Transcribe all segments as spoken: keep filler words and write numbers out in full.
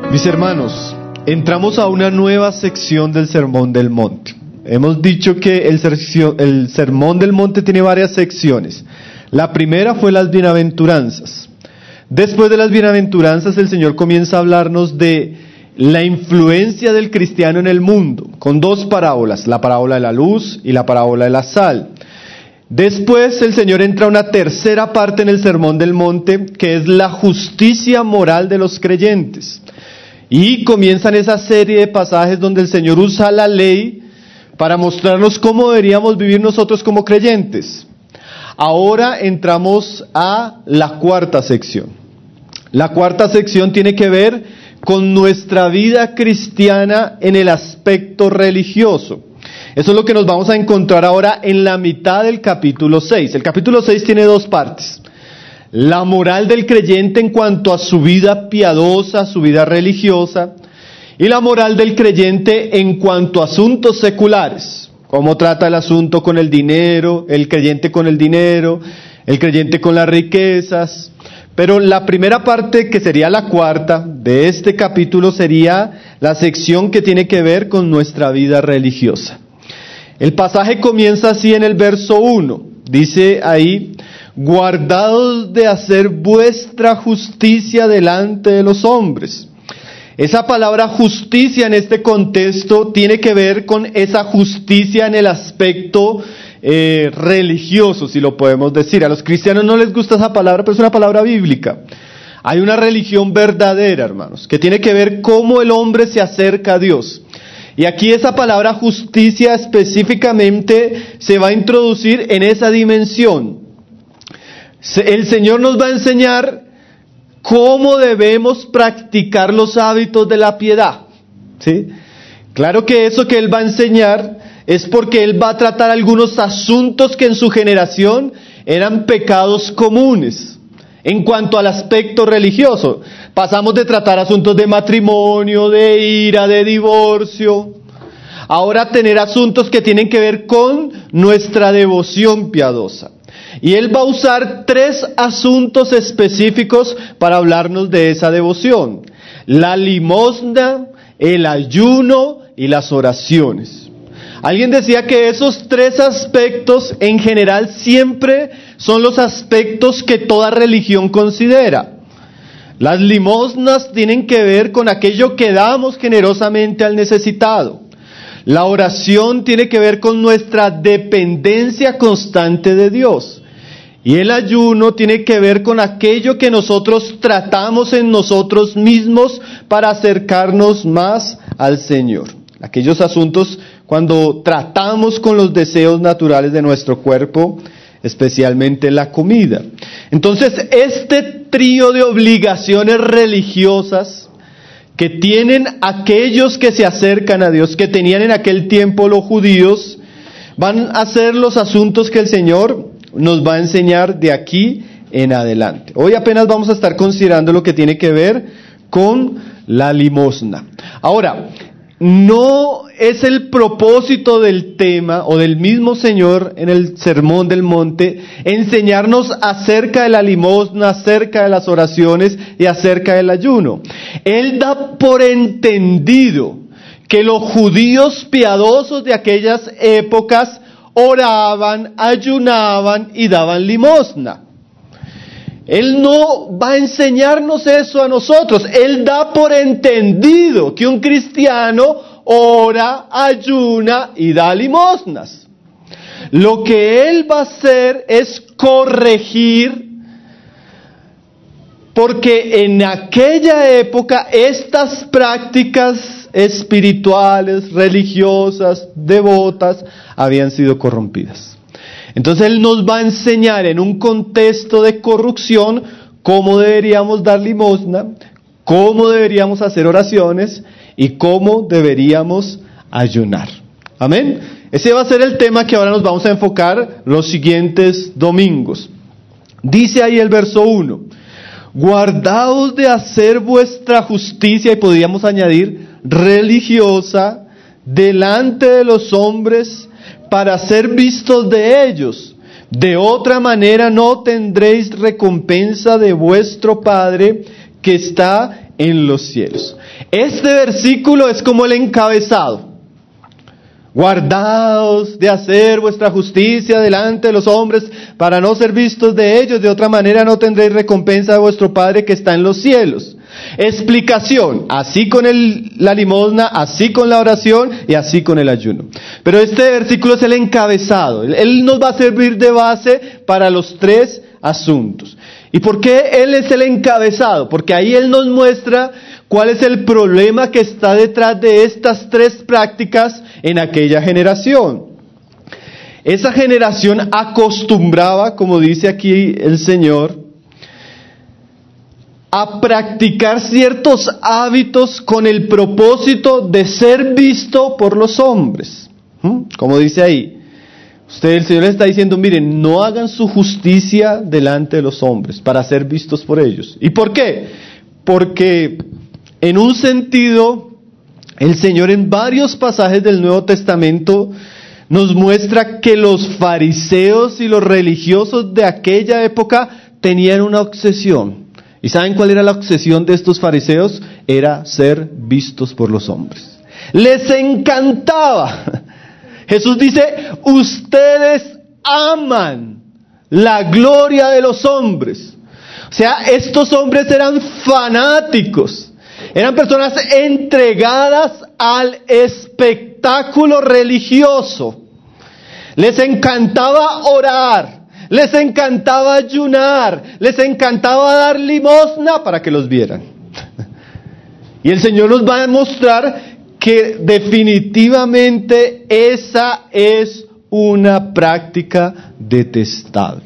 Mis hermanos, entramos a una nueva sección del Sermón del Monte. Hemos dicho que el, el Sermón del Monte tiene varias secciones. La primera fue las bienaventuranzas. Después de las bienaventuranzas, el Señor comienza a hablarnos de la influencia del cristiano en el mundo, con dos parábolas, la parábola de la luz y la parábola de la sal. Después el Señor entra a una tercera parte en el Sermón del Monte, que es la justicia moral de los creyentes. Y comienzan esa serie de pasajes donde el Señor usa la ley para mostrarnos cómo deberíamos vivir nosotros como creyentes. Ahora entramos a la cuarta sección. La cuarta sección tiene que ver con nuestra vida cristiana en el aspecto religioso. Eso es lo que nos vamos a encontrar ahora en la mitad del capítulo seis. El capítulo seis tiene dos partes. La moral del creyente en cuanto a su vida piadosa, su vida religiosa, y la moral del creyente en cuanto a asuntos seculares. Cómo trata el asunto con el dinero, el creyente con el dinero, el creyente con las riquezas. Pero la primera parte, que sería la cuarta de este capítulo, sería la sección que tiene que ver con nuestra vida religiosa. El pasaje comienza así en el verso uno. Dice ahí: guardaos de hacer vuestra justicia delante de los hombres. Esa palabra justicia en este contexto tiene que ver con esa justicia en el aspecto eh, religioso, si lo podemos decir. A los cristianos no les gusta esa palabra, pero es una palabra bíblica. Hay una religión verdadera, hermanos, que tiene que ver cómo el hombre se acerca a Dios. Y aquí esa palabra justicia específicamente se va a introducir en esa dimensión. El Señor nos va a enseñar cómo debemos practicar los hábitos de la piedad, ¿sí? Claro que eso que Él va a enseñar es porque Él va a tratar algunos asuntos que en su generación eran pecados comunes en cuanto al aspecto religioso. Pasamos de tratar asuntos de matrimonio, de ira, de divorcio, ahora a tener asuntos que tienen que ver con nuestra devoción piadosa. Y Él va a usar tres asuntos específicos para hablarnos de esa devoción: la limosna, el ayuno y las oraciones. Alguien decía que esos tres aspectos en general siempre son los aspectos que toda religión considera. Las limosnas tienen que ver con aquello que damos generosamente al necesitado. La oración tiene que ver con nuestra dependencia constante de Dios. Y el ayuno tiene que ver con aquello que nosotros tratamos en nosotros mismos para acercarnos más al Señor. Aquellos asuntos cuando tratamos con los deseos naturales de nuestro cuerpo, especialmente la comida. Entonces, este trío de obligaciones religiosas que tienen aquellos que se acercan a Dios, que tenían en aquel tiempo los judíos, van a ser los asuntos que el Señor nos va a enseñar de aquí en adelante. Hoy apenas vamos a estar considerando lo que tiene que ver con la limosna. Ahora, no es el propósito del tema o del mismo Señor en el Sermón del Monte enseñarnos acerca de la limosna, acerca de las oraciones y acerca del ayuno. Él da por entendido que los judíos piadosos de aquellas épocas oraban, ayunaban y daban limosna. Él no va a enseñarnos eso a nosotros. Él da por entendido que un cristiano ora, ayuna y da limosnas. Lo que Él va a hacer es corregir, porque en aquella época estas prácticas espirituales, religiosas, devotas, habían sido corrompidas. Entonces Él nos va a enseñar en un contexto de corrupción cómo deberíamos dar limosna, cómo deberíamos hacer oraciones y cómo deberíamos ayunar. Amén. Ese va a ser el tema que ahora nos vamos a enfocar los siguientes domingos. Dice ahí el verso uno: guardaos de hacer vuestra justicia, y podríamos añadir religiosa, delante de los hombres, para ser vistos de ellos. De otra manera no tendréis recompensa de vuestro Padre que está en los cielos. Este versículo es como el encabezado. Guardaos de hacer vuestra justicia delante de los hombres, para no ser vistos de ellos, de otra manera no tendréis recompensa de vuestro Padre que está en los cielos. Explicación, así con el, la limosna, así con la oración y así con el ayuno. Pero este versículo es el encabezado, él nos va a servir de base para los tres asuntos. ¿Y por qué él es el encabezado? Porque ahí él nos muestra cuál es el problema que está detrás de estas tres prácticas en aquella generación. Esa generación acostumbraba, como dice aquí el Señor, a practicar ciertos hábitos con el propósito de ser visto por los hombres. ¿Mm? Como dice ahí, usted, el Señor les está diciendo, miren, no hagan su justicia delante de los hombres para ser vistos por ellos. ¿Y por qué? Porque en un sentido, el Señor en varios pasajes del Nuevo Testamento nos muestra que los fariseos y los religiosos de aquella época tenían una obsesión. ¿Y saben cuál era la obsesión de estos fariseos? Era ser vistos por los hombres. Les encantaba. Jesús dice, ustedes aman la gloria de los hombres. O sea, estos hombres eran fanáticos. Eran personas entregadas al espectáculo religioso. Les encantaba orar. Les encantaba ayunar, les encantaba dar limosna para que los vieran. Y el Señor nos va a mostrar que definitivamente esa es una práctica detestable.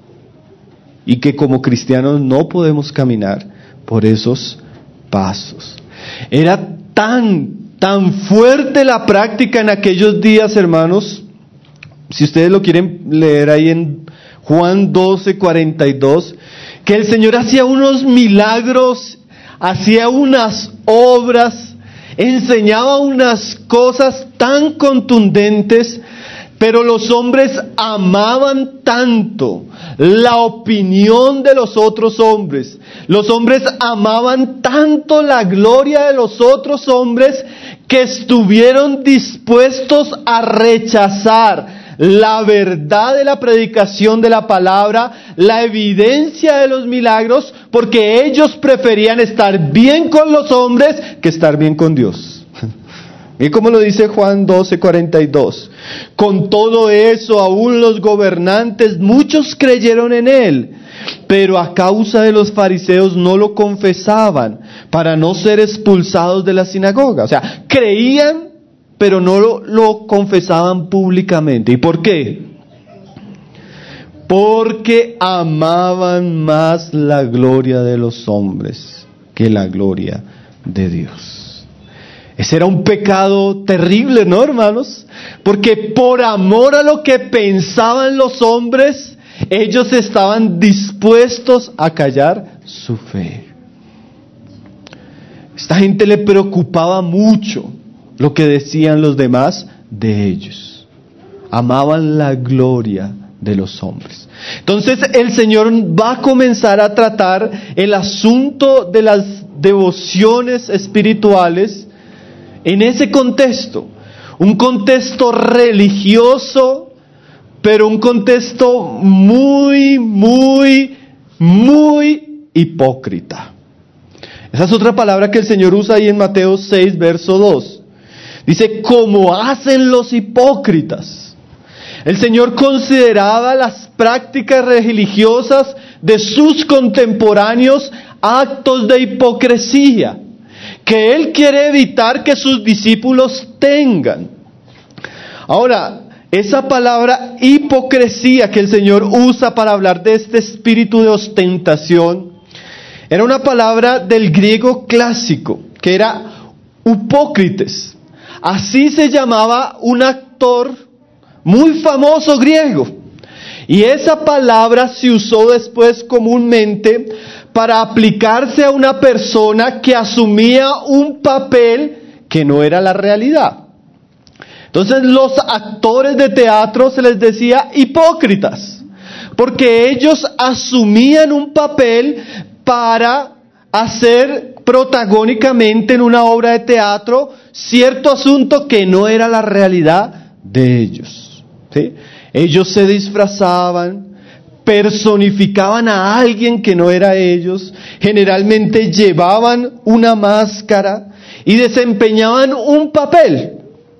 Y que como cristianos no podemos caminar por esos pasos. Era tan, tan fuerte la práctica en aquellos días, hermanos. Si ustedes lo quieren leer ahí en Juan doce, cuarenta y dos, que el Señor hacía unos milagros, hacía unas obras, enseñaba unas cosas tan contundentes, pero los hombres amaban tanto la opinión de los otros hombres, los hombres amaban tanto la gloria de los otros hombres, que estuvieron dispuestos a rechazar la verdad de la predicación de la palabra, la evidencia de los milagros, porque ellos preferían estar bien con los hombres que estar bien con Dios. Y como lo dice Juan doce, cuarenta y dos, con todo eso aún los gobernantes, muchos creyeron en él, pero a causa de los fariseos no lo confesaban, para no ser expulsados de la sinagoga. O sea, creían, pero no lo, lo confesaban públicamente. ¿Y por qué? Porque amaban más la gloria de los hombres que la gloria de Dios. Ese era un pecado terrible, ¿no, hermanos? Porque por amor a lo que pensaban los hombres, ellos estaban dispuestos a callar su fe. Esta gente le preocupaba mucho lo que decían los demás de ellos. Amaban la gloria de los hombres. Entonces el Señor va a comenzar a tratar el asunto de las devociones espirituales en ese contexto. Un contexto religioso, pero un contexto muy, muy, muy hipócrita. Esa es otra palabra que el Señor usa ahí en Mateo seis, verso dos. Dice, como hacen los hipócritas. El Señor consideraba las prácticas religiosas de sus contemporáneos actos de hipocresía, que Él quiere evitar que sus discípulos tengan. Ahora, esa palabra hipocresía que el Señor usa para hablar de este espíritu de ostentación, era una palabra del griego clásico, que era upócrites. Así se llamaba un actor muy famoso griego. Y esa palabra se usó después comúnmente para aplicarse a una persona que asumía un papel que no era la realidad. Entonces los actores de teatro se les decía hipócritas, porque ellos asumían un papel para hacer protagónicamente en una obra de teatro cierto asunto que no era la realidad de ellos, ¿sí? Ellos se disfrazaban, personificaban a alguien que no era ellos, generalmente llevaban una máscara y desempeñaban un papel.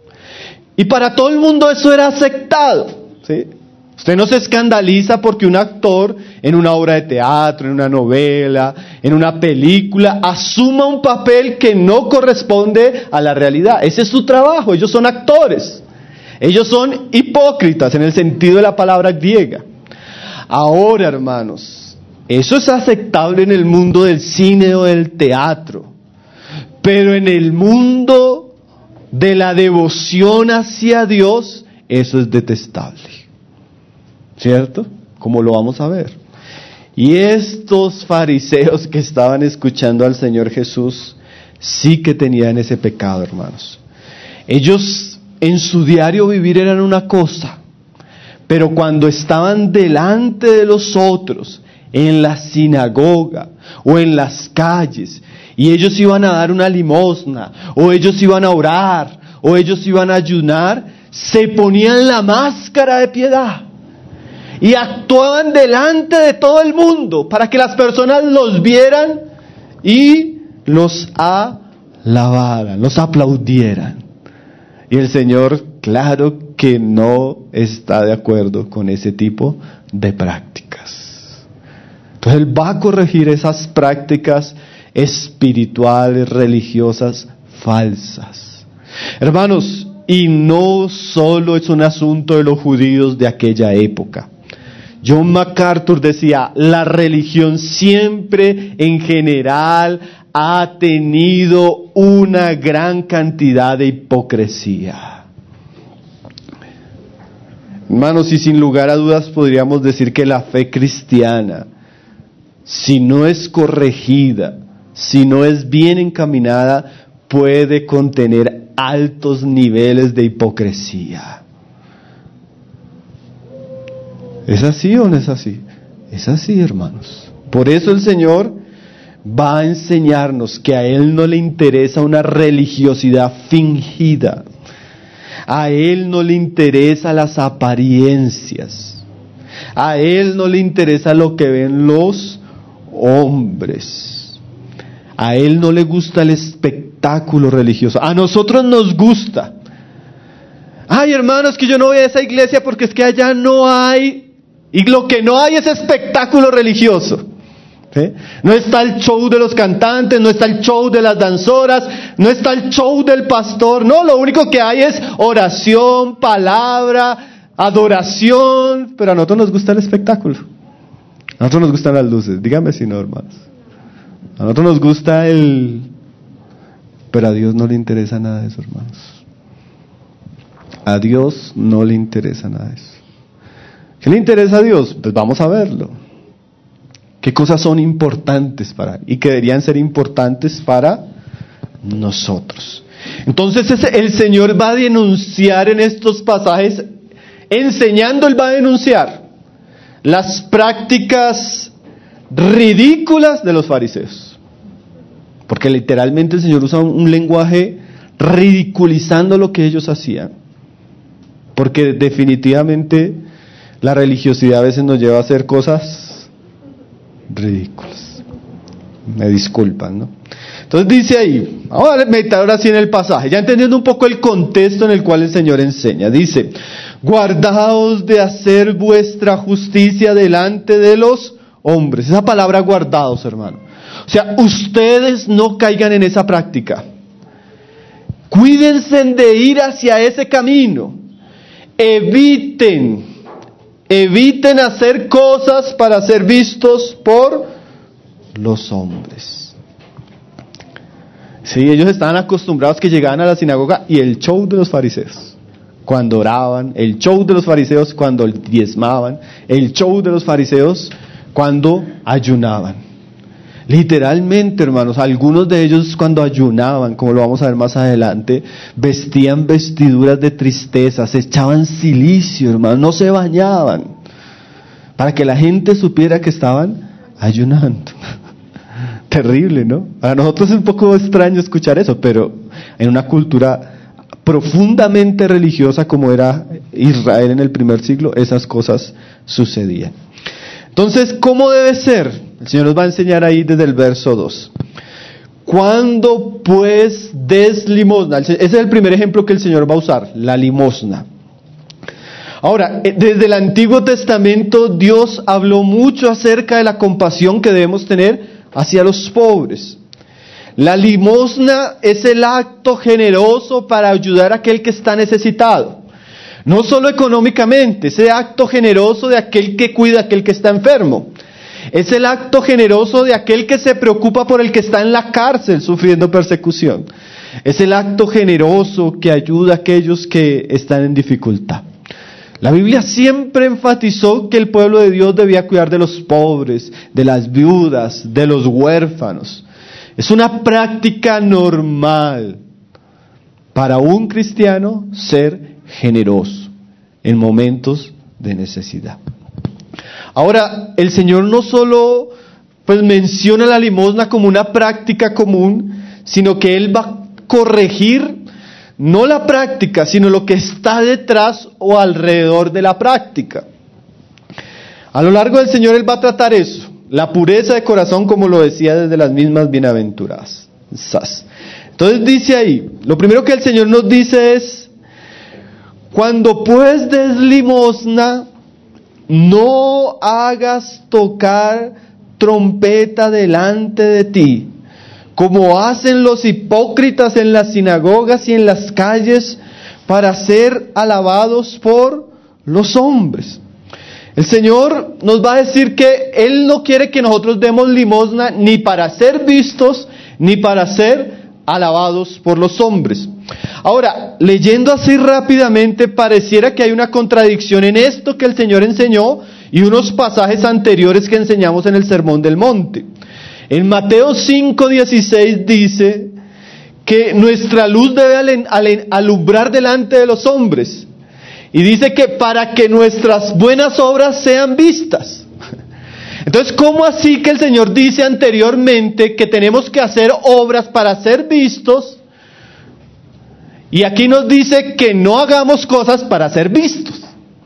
Y para todo el mundo eso era aceptado, ¿sí? Usted no se escandaliza porque un actor en una obra de teatro, en una novela, en una película, asuma un papel que no corresponde a la realidad. Ese es su trabajo, ellos son actores. Ellos son hipócritas en el sentido de la palabra griega. Ahora, hermanos, eso es aceptable en el mundo del cine o del teatro, pero en el mundo de la devoción hacia Dios, eso es detestable. ¿Cierto? Como lo vamos a ver. Y estos fariseos que estaban escuchando al Señor Jesús, sí que tenían ese pecado, hermanos. Ellos en su diario vivir eran una cosa, pero cuando estaban delante de los otros, en la sinagoga o en las calles, y ellos iban a dar una limosna, o ellos iban a orar, o ellos iban a ayunar, se ponían la máscara de piedad. Y actuaban delante de todo el mundo para que las personas los vieran y los alabaran, los aplaudieran. Y el Señor, claro que no está de acuerdo con ese tipo de prácticas. Entonces Él va a corregir esas prácticas espirituales, religiosas, falsas. Hermanos, y no solo es un asunto de los judíos de aquella época. John MacArthur decía, la religión siempre en general ha tenido una gran cantidad de hipocresía. Hermanos, y sin lugar a dudas podríamos decir que la fe cristiana, si no es corregida, si no es bien encaminada, puede contener altos niveles de hipocresía. ¿Es así o no es así? Es así, hermanos. Por eso el Señor va a enseñarnos que a Él no le interesa una religiosidad fingida. A Él no le interesa las apariencias. A Él no le interesa lo que ven los hombres. A Él no le gusta el espectáculo religioso. A nosotros nos gusta. Ay, hermanos, que yo no voy a esa iglesia porque es que allá no hay... Y lo que no hay es espectáculo religioso. ¿Sí? No está el show de los cantantes, no está el show de las danzoras, no está el show del pastor. No, lo único que hay es oración, palabra, adoración. Pero a nosotros nos gusta el espectáculo. A nosotros nos gustan las luces. Dígame si no, hermanos. A nosotros nos gusta el... Pero a Dios no le interesa nada de eso, hermanos. A Dios no le interesa nada de eso. ¿Qué le interesa a Dios? Pues vamos a verlo. ¿Qué cosas son importantes para Él? Y que deberían ser importantes para nosotros. Entonces el Señor va a denunciar en estos pasajes, enseñando, Él va a denunciar las prácticas ridículas de los fariseos. Porque literalmente el Señor usa un, un lenguaje ridiculizando lo que ellos hacían. Porque definitivamente la religiosidad a veces nos lleva a hacer cosas ridículas. Me disculpan, ¿no? Entonces dice ahí, vamos a meditar ahora sí en el pasaje, ya entendiendo un poco el contexto en el cual el Señor enseña. Dice, guardaos de hacer vuestra justicia delante de los hombres. Esa palabra guardaos, hermano. O sea, ustedes no caigan en esa práctica. Cuídense de ir hacia ese camino. Eviten, eviten hacer cosas para ser vistos por los hombres. Sí, ellos estaban acostumbrados que llegaban a la sinagoga y el show de los fariseos cuando oraban, el show de los fariseos cuando diezmaban, el show de los fariseos cuando ayunaban. Literalmente, hermanos, algunos de ellos cuando ayunaban, como lo vamos a ver más adelante, vestían vestiduras de tristeza, se echaban silicio, hermanos, no se bañaban, para que la gente supiera que estaban ayunando. terrible, ¿no? Para nosotros es un poco extraño escuchar eso, pero en una cultura profundamente religiosa como era Israel en el primer siglo, esas cosas sucedían. Entonces, ¿cómo debe ser? El Señor nos va a enseñar ahí desde el verso dos. Cuando pues des limosna, ese es el primer ejemplo que el Señor va a usar, la limosna. Ahora, desde el Antiguo Testamento Dios habló mucho acerca de la compasión que debemos tener hacia los pobres. La limosna es el acto generoso para ayudar a aquel que está necesitado. No solo económicamente, ese acto generoso de aquel que cuida a aquel que está enfermo. Es el acto generoso de aquel que se preocupa por el que está en la cárcel sufriendo persecución. Es el acto generoso que ayuda a aquellos que están en dificultad. La Biblia siempre enfatizó que el pueblo de Dios debía cuidar de los pobres, de las viudas, de los huérfanos. Es una práctica normal para un cristiano ser generoso en momentos de necesidad. Ahora, el Señor no solo pues menciona la limosna como una práctica común, sino que Él va a corregir no la práctica, sino lo que está detrás o alrededor de la práctica. A lo largo del Señor Él va a tratar eso, la pureza de corazón, como lo decía desde las mismas bienaventuradas. Entonces dice ahí, lo primero que el Señor nos dice es, cuando pues des limosna, no hagas tocar trompeta delante de ti, como hacen los hipócritas en las sinagogas y en las calles, para ser alabados por los hombres. El Señor nos va a decir que Él no quiere que nosotros demos limosna ni para ser vistos, ni para ser alabados por los hombres. Ahora, leyendo así rápidamente, pareciera que hay una contradicción en esto que el Señor enseñó y unos pasajes anteriores que enseñamos en el Sermón del Monte. En Mateo cinco dieciséis dice que nuestra luz debe alumbrar delante de los hombres. Y dice que para que nuestras buenas obras sean vistas. Entonces, ¿cómo así que el Señor dice anteriormente que tenemos que hacer obras para ser vistos? Y aquí nos dice que no hagamos cosas para ser vistos.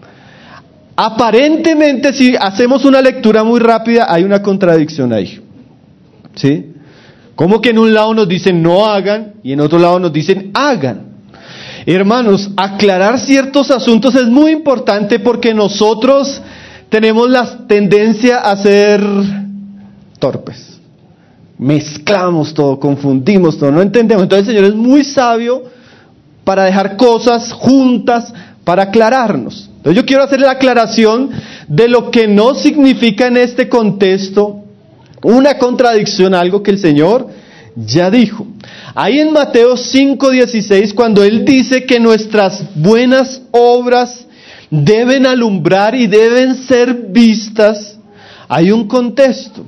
Aparentemente, si hacemos una lectura muy rápida, hay una contradicción ahí. ¿Sí? Como que en un lado nos dicen no hagan y en otro lado nos dicen hagan. Hermanos, aclarar ciertos asuntos es muy importante porque nosotros tenemos la tendencia a ser torpes. Mezclamos todo, confundimos todo, no entendemos. Entonces el Señor es muy sabio para dejar cosas juntas, para aclararnos. Entonces yo quiero hacer la aclaración de lo que no significa en este contexto una contradicción a algo que el Señor ya dijo. Ahí en Mateo cinco dieciséis, cuando Él dice que nuestras buenas obras deben alumbrar y deben ser vistas, hay un contexto.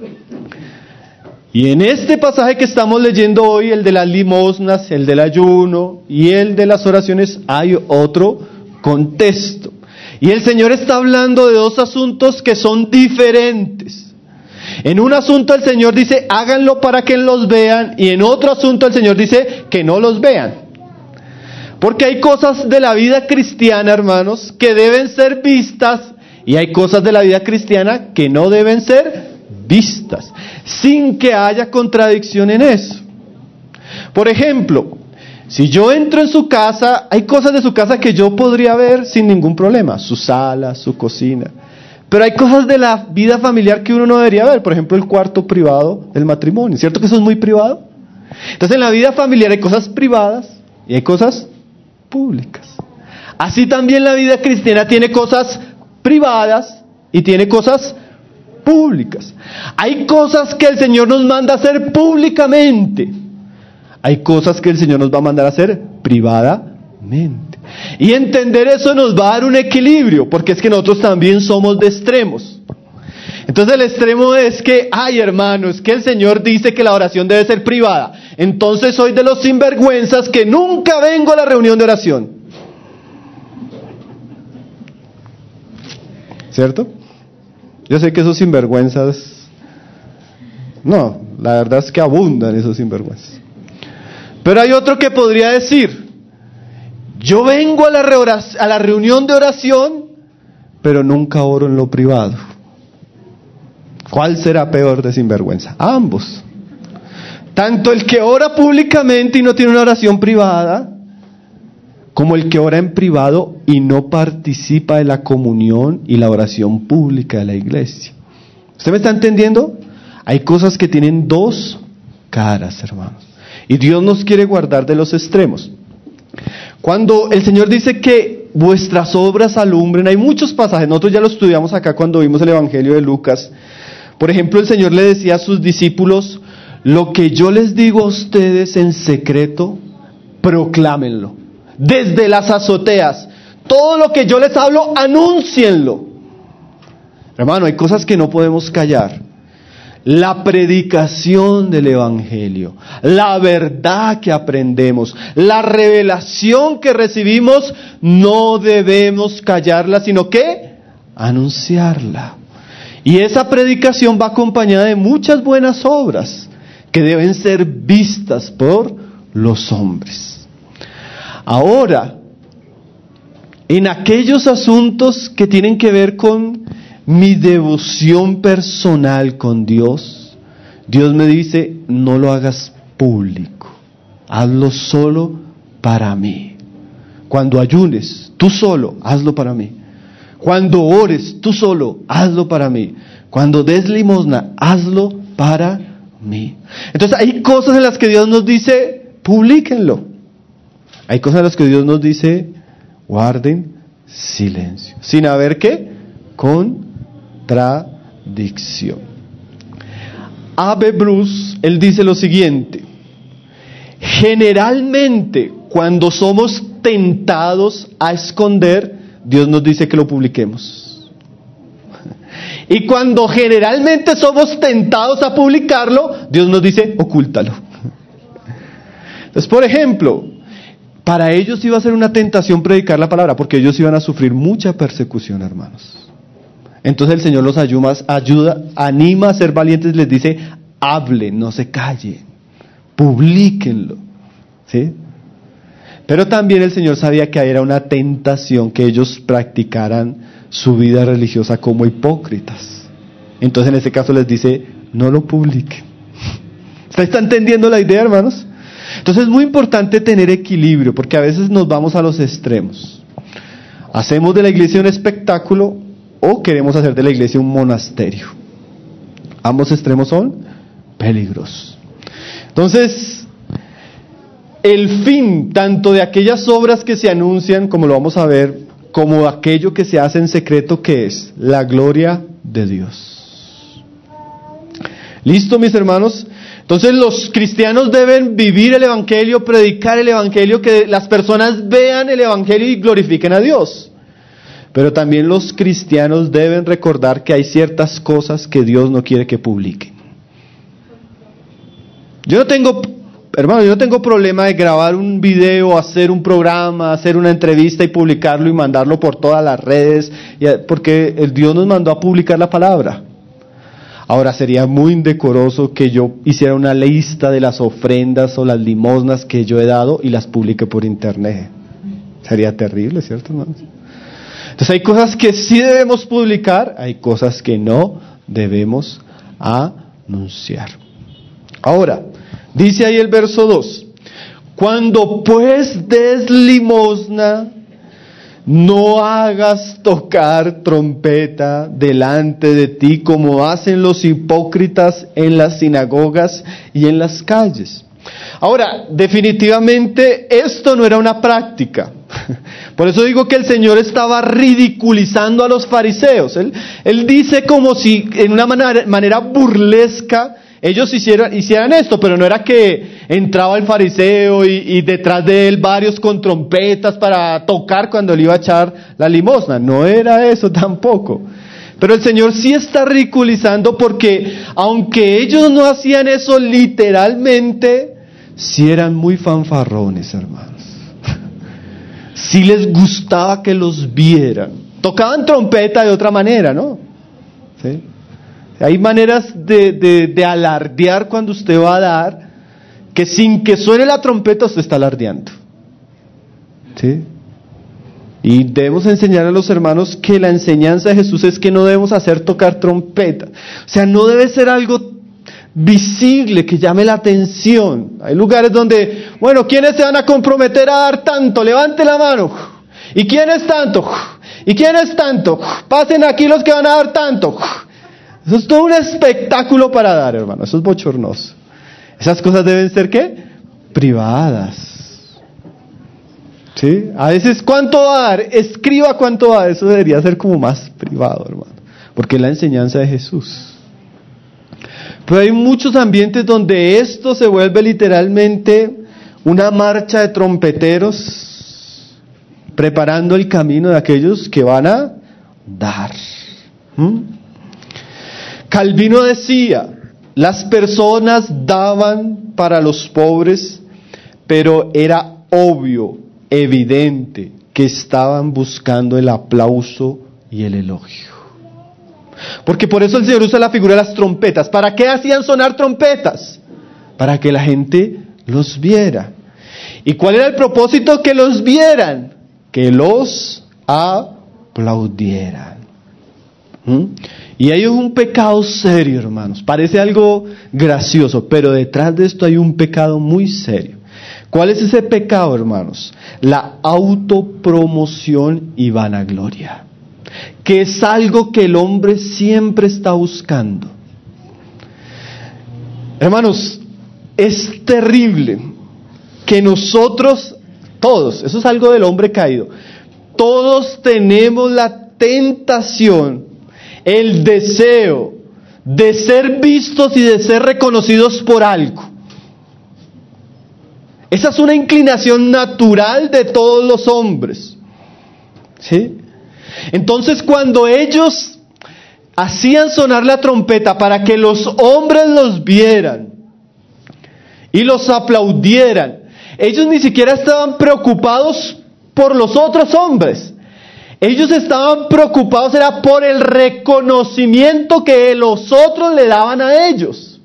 Y en este pasaje que estamos leyendo hoy, el de las limosnas, el del ayuno y el de las oraciones, hay otro contexto. Y el Señor está hablando de dos asuntos que son diferentes. En un asunto el Señor dice, háganlo para que los vean, y en otro asunto el Señor dice, que no los vean. Porque hay cosas de la vida cristiana, hermanos, que deben ser vistas, y hay cosas de la vida cristiana que no deben ser vistas, sin que haya contradicción en eso. Por ejemplo, si yo entro en su casa, hay cosas de su casa que yo podría ver sin ningún problema, su sala, su cocina. Pero hay cosas de la vida familiar que uno no debería ver, por ejemplo el cuarto privado del matrimonio, ¿cierto que eso es muy privado? Entonces en la vida familiar hay cosas privadas y hay cosas públicas. Así también la vida cristiana tiene cosas privadas y tiene cosas públicas. Hay cosas que el Señor nos manda a hacer públicamente, hay cosas que el Señor nos va a mandar a hacer privadamente. Y entender eso nos va a dar un equilibrio, porque es que nosotros también somos de extremos. Entonces el extremo es que, ay hermano, es que el Señor dice que la oración debe ser privada. Entonces soy de los sinvergüenzas que nunca vengo a la reunión de oración. ¿Cierto? Yo sé que esos sinvergüenzas, no, La verdad es que abundan esos sinvergüenzas. Pero hay otro que podría decir, yo vengo a la, reorac- a la reunión de oración, pero nunca oro en lo privado. ¿Cuál será peor de sinvergüenza? Ambos. Tanto el que ora públicamente y no tiene una oración privada, como el que ora en privado y no participa de la comunión y la oración pública de la iglesia. ¿Usted me está entendiendo? Hay cosas que tienen dos caras, hermanos. Y Dios nos quiere guardar de los extremos. Cuando el Señor dice que vuestras obras alumbren, hay muchos pasajes, nosotros ya lo estudiamos acá cuando vimos el Evangelio de Lucas. Por ejemplo, el Señor le decía a sus discípulos, lo que yo les digo a ustedes en secreto, proclámenlo. Desde las azoteas, todo lo que yo les hablo, anúncienlo. Hermano, hay cosas que no podemos callar. La predicación del Evangelio, la verdad que aprendemos, la revelación que recibimos, no debemos callarla, sino que anunciarla. Y esa predicación va acompañada de muchas buenas obras que deben ser vistas por los hombres. Ahora, en aquellos asuntos que tienen que ver con mi devoción personal con Dios, Dios me dice, no lo hagas público, hazlo solo para mí. Cuando ayunes, tú solo, hazlo para mí. Cuando ores, tú solo, hazlo para mí. Cuando des limosna, hazlo para mí. Entonces hay cosas en las que Dios nos dice, publíquenlo. Hay cosas en las que Dios nos dice, guarden silencio. Sin haber qué, contradicción. A B Bruce, él dice lo siguiente: generalmente cuando somos tentados a esconder, Dios nos dice que lo publiquemos. Y cuando generalmente somos tentados a publicarlo, Dios nos dice, ocúltalo. Entonces, por ejemplo, para ellos iba a ser una tentación predicar la palabra, porque ellos iban a sufrir mucha persecución, hermanos. Entonces el Señor los ayuda, ayuda, anima a ser valientes, les dice, hablen, no se callen, publíquenlo, ¿sí? Pero también el Señor sabía que era una tentación que ellos practicaran su vida religiosa como hipócritas. Entonces en este caso les dice, no lo publiquen. ¿Usted está entendiendo la idea, hermanos? Entonces es muy importante tener equilibrio, porque a veces nos vamos a los extremos. Hacemos de la iglesia un espectáculo o queremos hacer de la iglesia un monasterio. Ambos extremos son peligrosos. Entonces, el fin tanto de aquellas obras que se anuncian, como lo vamos a ver, como aquello que se hace en secreto, que es la gloria de Dios. ¿Listo, mis hermanos? Entonces los cristianos deben vivir el Evangelio, predicar el Evangelio, que las personas vean el Evangelio y glorifiquen a Dios. Pero también los cristianos deben recordar que hay ciertas cosas que Dios no quiere que publiquen. Yo no tengo, hermano, yo no tengo problema de grabar un video, hacer un programa, hacer una entrevista y publicarlo y mandarlo por todas las redes, porque el Dios nos mandó a publicar la palabra. Ahora sería muy indecoroso que yo hiciera una lista de las ofrendas o las limosnas que yo he dado y las publique por internet. Sería terrible, ¿cierto, hermanos? Entonces hay cosas que sí debemos publicar, hay cosas que no debemos anunciar. Ahora, dice ahí el verso dos, cuando pues des limosna, no hagas tocar trompeta delante de ti como hacen los hipócritas en las sinagogas y en las calles. Ahora, definitivamente esto no era una práctica. Por eso digo que el Señor estaba ridiculizando a los fariseos. Él, él dice como si en una manera, manera burlesca ellos hicieran, hicieran esto, pero no era que entraba el fariseo y, y detrás de él varios con trompetas para tocar cuando le iba a echar la limosna. No era eso tampoco. Pero el Señor sí está ridiculizando porque aunque ellos no hacían eso literalmente, sí eran muy fanfarrones, hermanos. Sí les gustaba que los vieran. Tocaban trompeta de otra manera, ¿no? ¿Sí? Hay maneras de, de, de alardear cuando usted va a dar, que sin que suene la trompeta usted está alardeando. ¿Sí? Y debemos enseñar a los hermanos que la enseñanza de Jesús es que no debemos hacer tocar trompeta. O sea, no debe ser algo visible que llame la atención. Hay lugares donde, bueno, ¿quiénes se van a comprometer a dar tanto? Levante la mano. ¿Y quién es tanto? ¿Y quién es tanto? Pasen aquí los que van a dar tanto. Eso es todo un espectáculo para dar, hermano. Eso es bochornoso. Esas cosas deben ser, ¿qué? Privadas. ¿Sí? A veces, ¿cuánto va a dar? Escriba cuánto va a dar. Eso debería ser como más privado, hermano. Porque es la enseñanza de Jesús. Pero hay muchos ambientes donde esto se vuelve literalmente una marcha de trompeteros preparando el camino de aquellos que van a dar. ¿Mm? Calvino decía, las personas daban para los pobres, pero era obvio, evidente, que estaban buscando el aplauso y el elogio. Porque por eso el Señor usa la figura de las trompetas. ¿Para qué hacían sonar trompetas? Para que la gente los viera. ¿Y cuál era el propósito? Que los vieran, que los aplaudieran. ¿Mm? Y hay un pecado serio, hermanos. Parece algo gracioso, pero detrás de esto hay un pecado muy serio. ¿Cuál es ese pecado, hermanos? La autopromoción y vanagloria, que es algo que el hombre siempre está buscando. Hermanos, es terrible que nosotros, todos, eso es algo del hombre caído, todos tenemos la tentación, el deseo de ser vistos y de ser reconocidos por algo. Esa es una inclinación natural de todos los hombres. ¿Sí? Entonces, cuando ellos hacían sonar la trompeta para que los hombres los vieran y los aplaudieran, ellos ni siquiera estaban preocupados por los otros hombres. Ellos estaban preocupados era por el reconocimiento que los otros le daban a ellos.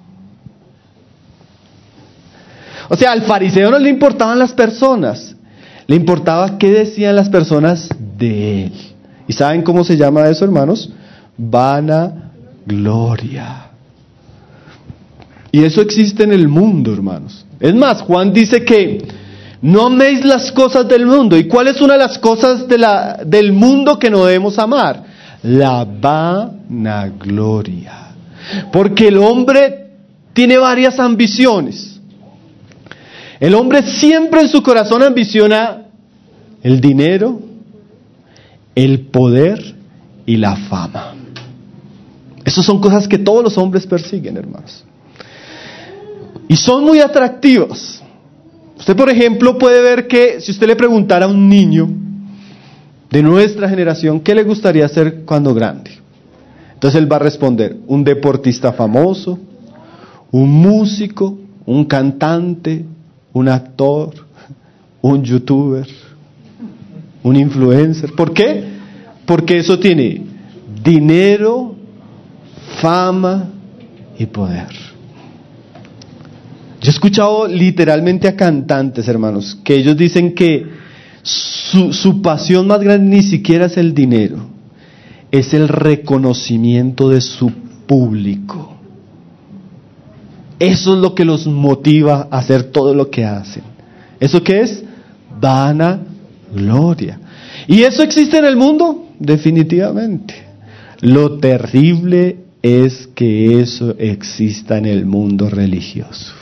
O sea, al fariseo no le importaban las personas, le importaba qué decían las personas de él. ¿Y saben cómo se llama eso, hermanos? Vanagloria. Y eso existe en el mundo, hermanos. Es más, Juan dice que no améis las cosas del mundo. ¿Y cuál es una de las cosas de la, del mundo que no debemos amar? La vanagloria. Porque el hombre tiene varias ambiciones. El hombre siempre en su corazón ambiciona el dinero, el poder y la fama. Esas son cosas que todos los hombres persiguen, hermanos. Y son muy atractivas. Usted, por ejemplo, puede ver que si usted le preguntara a un niño de nuestra generación, ¿qué le gustaría ser cuando grande? Entonces él va a responder, un deportista famoso, un músico, un cantante, un actor, un youtuber, un influencer. ¿Por qué? Porque eso tiene dinero, fama y poder. Yo he escuchado literalmente a cantantes, hermanos, que ellos dicen que su, su pasión más grande ni siquiera es el dinero, es el reconocimiento de su público. Eso es lo que los motiva a hacer todo lo que hacen. ¿Eso qué es? Vanagloria. ¿Y eso existe en el mundo? Definitivamente. Lo terrible es que eso exista en el mundo religioso.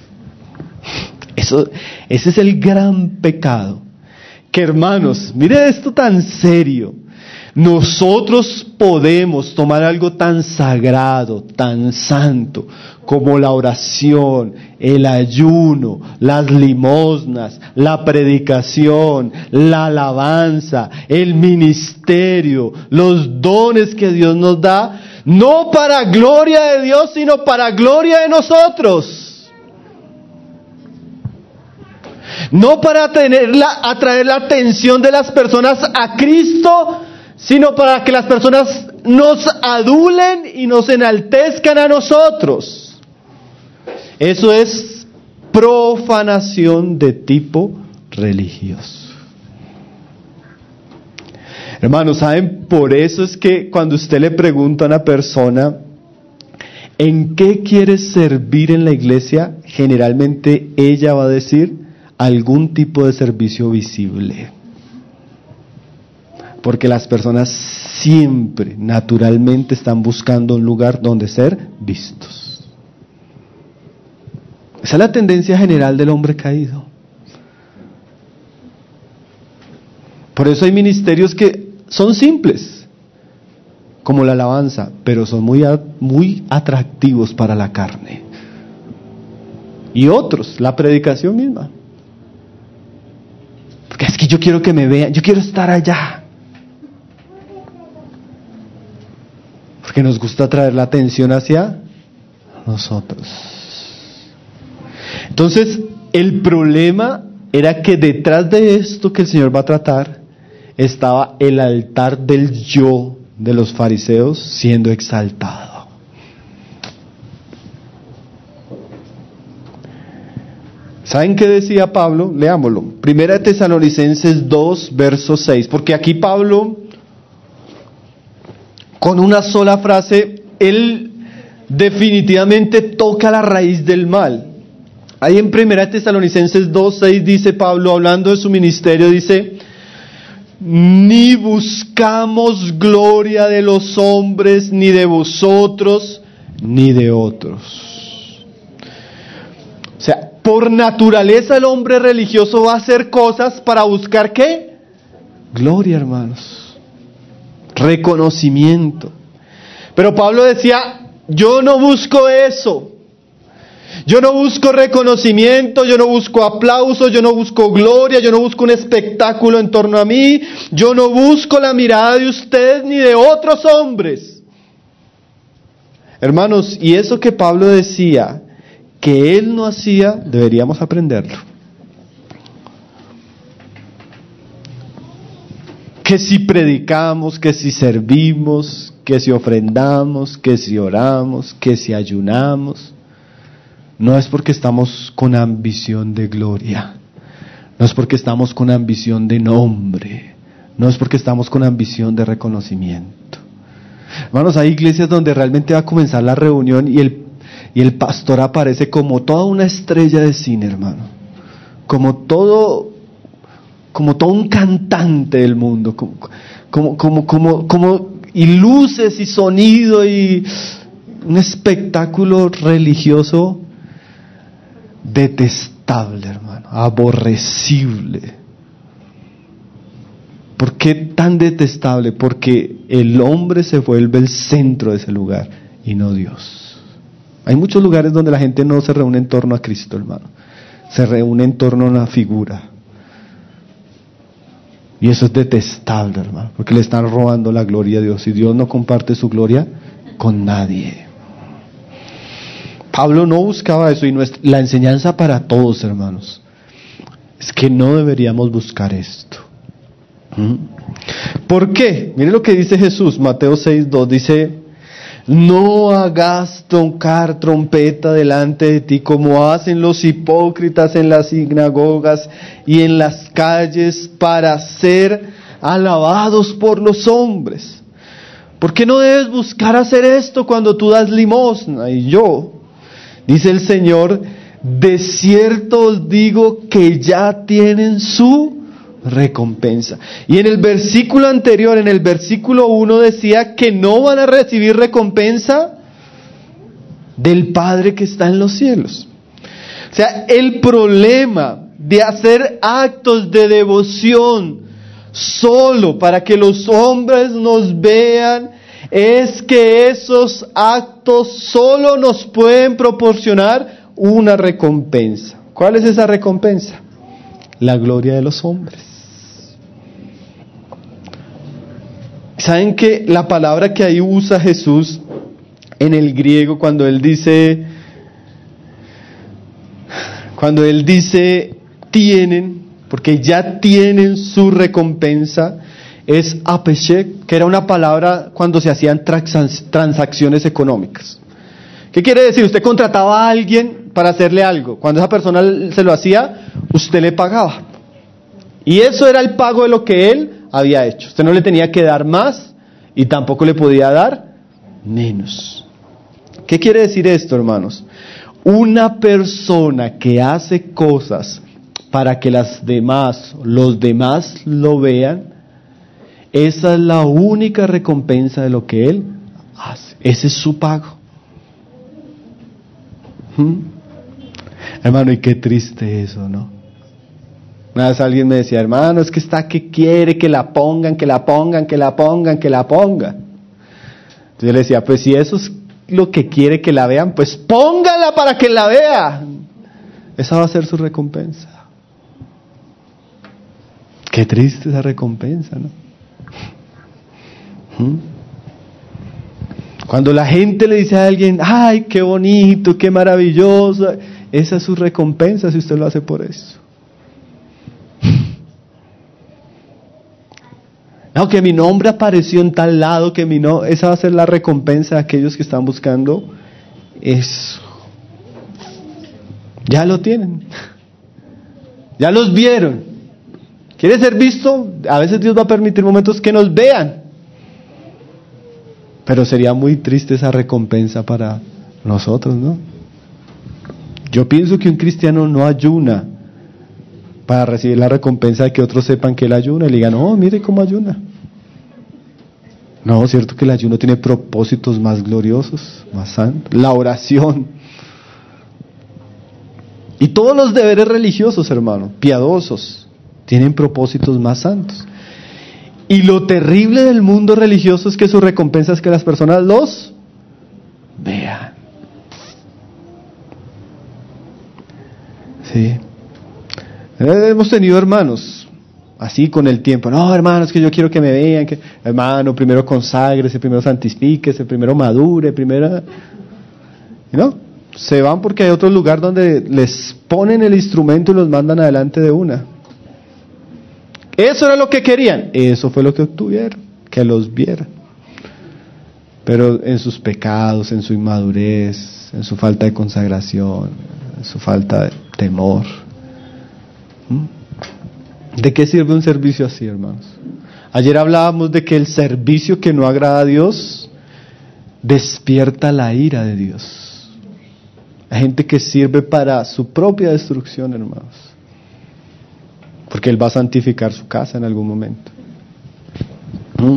Eso, ese es el gran pecado. Que, hermanos, mire esto tan serio. Nosotros podemos tomar algo tan sagrado, tan santo, como la oración, el ayuno, las limosnas, la predicación, la alabanza, el ministerio, los dones que Dios nos da, no para gloria de Dios, sino para gloria de nosotros. No para tener la, atraer la atención de las personas a Cristo, sino para que las personas nos adulen y nos enaltezcan a nosotros. Eso es profanación de tipo religioso. Hermanos, ¿saben? Por eso es que cuando usted le pregunta a una persona ¿en qué quieres servir en la iglesia? Generalmente ella va a decir algún tipo de servicio visible. Porque las personas siempre, naturalmente, están buscando un lugar donde ser vistos. Esa es la tendencia general del hombre caído. Por eso hay ministerios que son simples, como la alabanza, pero son muy, muy atractivos para la carne. Y otros, la predicación misma. Porque es que yo quiero que me vean, yo quiero estar allá. Porque nos gusta traer la atención hacia nosotros. Entonces, el problema era que detrás de esto que el Señor va a tratar, estaba el altar del yo de los fariseos siendo exaltado. ¿Saben qué decía Pablo? Leámoslo. Primera de Tesalonicenses dos, verso seis. Porque aquí Pablo, con una sola frase, él definitivamente toca la raíz del mal. Ahí en Primera de Tesalonicenses dos, seis dice Pablo, hablando de su ministerio, dice: ni buscamos gloria de los hombres, ni de vosotros, ni de otros. O sea, por naturaleza el hombre religioso va a hacer cosas para buscar ¿qué? Gloria, hermanos. Reconocimiento. Pero Pablo decía, yo no busco eso. Yo no busco reconocimiento, yo no busco aplausos, yo no busco gloria, yo no busco un espectáculo en torno a mí, yo no busco la mirada de ustedes ni de otros hombres. Hermanos, y eso que Pablo decía que él no hacía, deberíamos aprenderlo. Que si predicamos, que si servimos, que si ofrendamos, que si oramos, que si ayunamos, no es porque estamos con ambición de gloria, no es porque estamos con ambición de nombre, no es porque estamos con ambición de reconocimiento. Hermanos, hay iglesias donde realmente va a comenzar la reunión y el, y el pastor aparece como toda una estrella de cine, hermano, como todo, como todo un cantante del mundo, como, como, como, como, como y luces y sonido y un espectáculo religioso detestable, hermano, aborrecible. ¿Por qué tan detestable? Porque el hombre se vuelve el centro de ese lugar y no Dios. Hay muchos lugares donde la gente no se reúne en torno a Cristo, hermano, se reúne en torno a una figura. Y eso es detestable, hermano, porque le están robando la gloria a Dios y Dios no comparte su gloria con nadie. Pablo no buscaba eso, y nuestra, la enseñanza para todos, hermanos, es que no deberíamos buscar esto. ¿Mm? ¿Por qué? Mire lo que dice Jesús, Mateo seis dos, dice: no hagas tocar trompeta delante de ti como hacen los hipócritas en las sinagogas y en las calles para ser alabados por los hombres. ¿Por qué no debes buscar hacer esto cuando tú das limosna? Y yo, dice el Señor, de cierto os digo que ya tienen su recompensa. Y en el versículo anterior, en el versículo uno, decía que no van a recibir recompensa del Padre que está en los cielos. O sea, el problema de hacer actos de devoción solo para que los hombres nos vean es que esos actos solo nos pueden proporcionar una recompensa. ¿Cuál es esa recompensa? La gloria de los hombres. ¿Saben que la palabra que ahí usa Jesús en el griego cuando él dice, cuando él dice tienen, porque ya tienen su recompensa, es apeshek, que era una palabra cuando se hacían trans- transacciones económicas. ¿Qué quiere decir? Usted contrataba a alguien para hacerle algo. Cuando esa persona se lo hacía, usted le pagaba. Y eso era el pago de lo que él había hecho. Usted no le tenía que dar más y tampoco le podía dar menos. ¿Qué quiere decir esto, hermanos? Una persona que hace cosas para que las demás, los demás lo vean, esa es la única recompensa de lo que él hace. Ese es su pago. ¿Mm? Hermano, y qué triste eso, ¿no? Una vez alguien me decía, hermano, es que está que quiere que la pongan, que la pongan, que la pongan, que la pongan. Entonces yo le decía, pues si eso es lo que quiere que la vean, pues póngala para que la vea. Esa va a ser su recompensa. Qué triste esa recompensa, ¿no? ¿Mm? Cuando la gente le dice a alguien, ay, qué bonito, qué maravilloso, esa es su recompensa si usted lo hace por eso. No, que mi nombre apareció en tal lado, que mi no, esa va a ser la recompensa de aquellos que están buscando eso. Ya lo tienen. Ya los vieron. ¿Quiere ser visto? A veces Dios va a permitir momentos que nos vean. Pero sería muy triste esa recompensa para nosotros, ¿no? Yo pienso que un cristiano no ayuna para recibir la recompensa de que otros sepan que él ayuna y le digan, oh, mire cómo ayuna. No, es cierto que el ayuno tiene propósitos más gloriosos, más santos. La oración. Y todos los deberes religiosos, hermano, piadosos, tienen propósitos más santos. Y lo terrible del mundo religioso es que su recompensa es que las personas los vean. Sí. Hemos tenido hermanos así con el tiempo. No, hermanos, que yo quiero que me vean. Que, hermano, primero conságrese, primero santifíquese, primero madure, primero... ¿No? Se van porque hay otro lugar donde les ponen el instrumento y los mandan adelante de una. Eso era lo que querían. Eso fue lo que obtuvieron, que los vieran. Pero en sus pecados, en su inmadurez, en su falta de consagración, en su falta de temor. ¿De qué sirve un servicio así, hermanos? Ayer hablábamos de que el servicio que no agrada a Dios despierta la ira de Dios. Hay gente que sirve para su propia destrucción, hermanos, porque Él va a santificar su casa en algún momento. ¿Mm?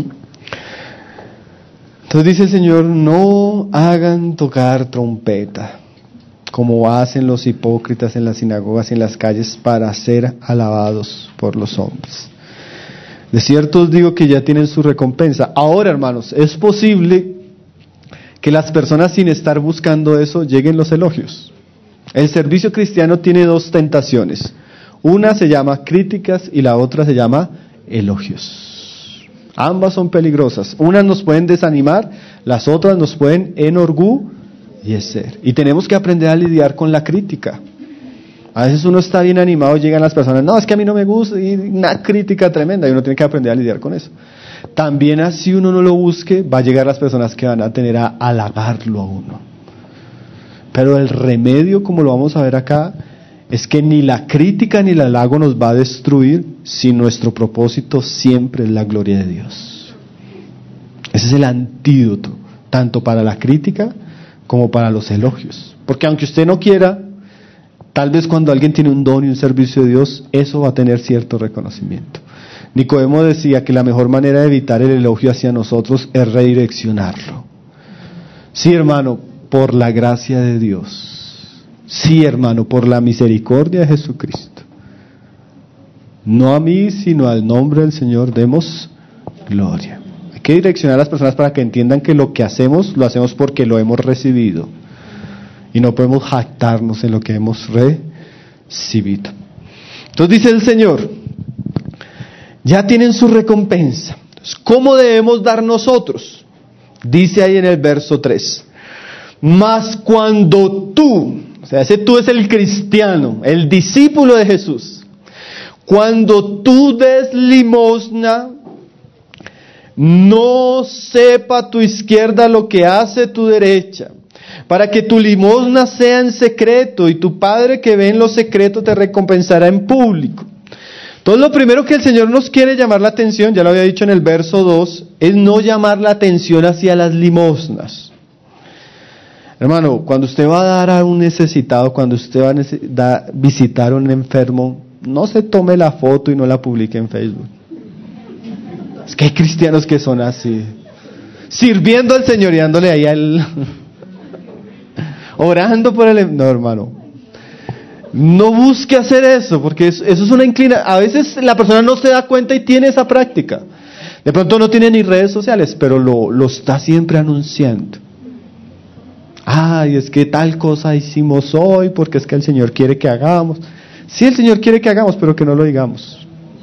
Entonces dice el Señor, no hagan tocar trompeta, como hacen los hipócritas en las sinagogas y en las calles para ser alabados por los hombres. De cierto os digo que ya tienen su recompensa. Ahora, hermanos, es posible que las personas sin estar buscando eso lleguen los elogios. El servicio cristiano tiene dos tentaciones. Una se llama críticas y la otra se llama elogios. Ambas son peligrosas. Unas nos pueden desanimar, las otras nos pueden enorgullecer. Y tenemos que aprender a lidiar con la crítica. A veces uno está bien animado y llegan las personas, no, es que a mí no me gusta, y una crítica tremenda, y uno tiene que aprender a lidiar con eso. También así uno no lo busque, va a llegar las personas que van a tener a halagarlo a uno. Pero el remedio, como lo vamos a ver acá, es que ni la crítica ni el halago nos va a destruir si nuestro propósito siempre es la gloria de Dios. Ese es el antídoto, tanto para la crítica como para los elogios. Porque aunque usted no quiera, tal vez cuando alguien tiene un don y un servicio de Dios, eso va a tener cierto reconocimiento. Nicodemo decía que la mejor manera de evitar el elogio hacia nosotros es redireccionarlo. Sí, hermano, por la gracia de Dios. Sí, hermano, por la misericordia de Jesucristo. No a mí, sino al nombre del Señor demos gloria. Hay que direccionar a las personas para que entiendan que lo que hacemos, lo hacemos porque lo hemos recibido. Y no podemos jactarnos en lo que hemos recibido. Entonces dice el Señor, ya tienen su recompensa. ¿Cómo debemos dar nosotros? Dice ahí en el verso tres. Mas cuando tú, o sea, ese tú es el cristiano, el discípulo de Jesús. Cuando tú des limosna, no sepa tu izquierda lo que hace tu derecha, para que tu limosna sea en secreto, y tu Padre que ve en lo secreto te recompensará en público. Entonces lo primero que el Señor nos quiere llamar la atención, ya lo había dicho en el verso dos, es no llamar la atención hacia las limosnas. Hermano, cuando usted va a dar a un necesitado, cuando usted va a da, visitar a un enfermo, no se tome la foto y no la publique en Facebook. Es que hay cristianos que son así, sirviendo al Señor y dándole ahí al... orando por el... No, hermano, no busque hacer eso, porque eso, eso es una inclinación. A veces la persona no se da cuenta y tiene esa práctica. De pronto no tiene ni redes sociales, pero lo, lo está siempre anunciando. Ay, es que tal cosa hicimos hoy, porque es que el Señor quiere que hagamos. Sí, el Señor quiere que hagamos, pero que no lo digamos.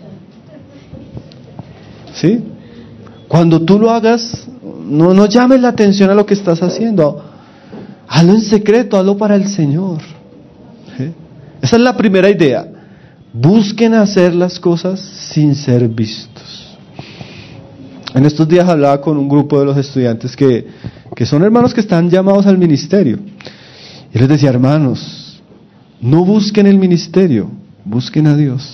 ¿Sí? Cuando tú lo hagas, no, no llames la atención a lo que estás haciendo. Hazlo en secreto, hazlo para el Señor. ¿Sí? Esa es la primera idea. Busquen hacer las cosas sin ser vistos. En estos días hablaba con un grupo de los estudiantes que, que son hermanos que están llamados al ministerio. Y les decía, hermanos, no busquen el ministerio, busquen a Dios.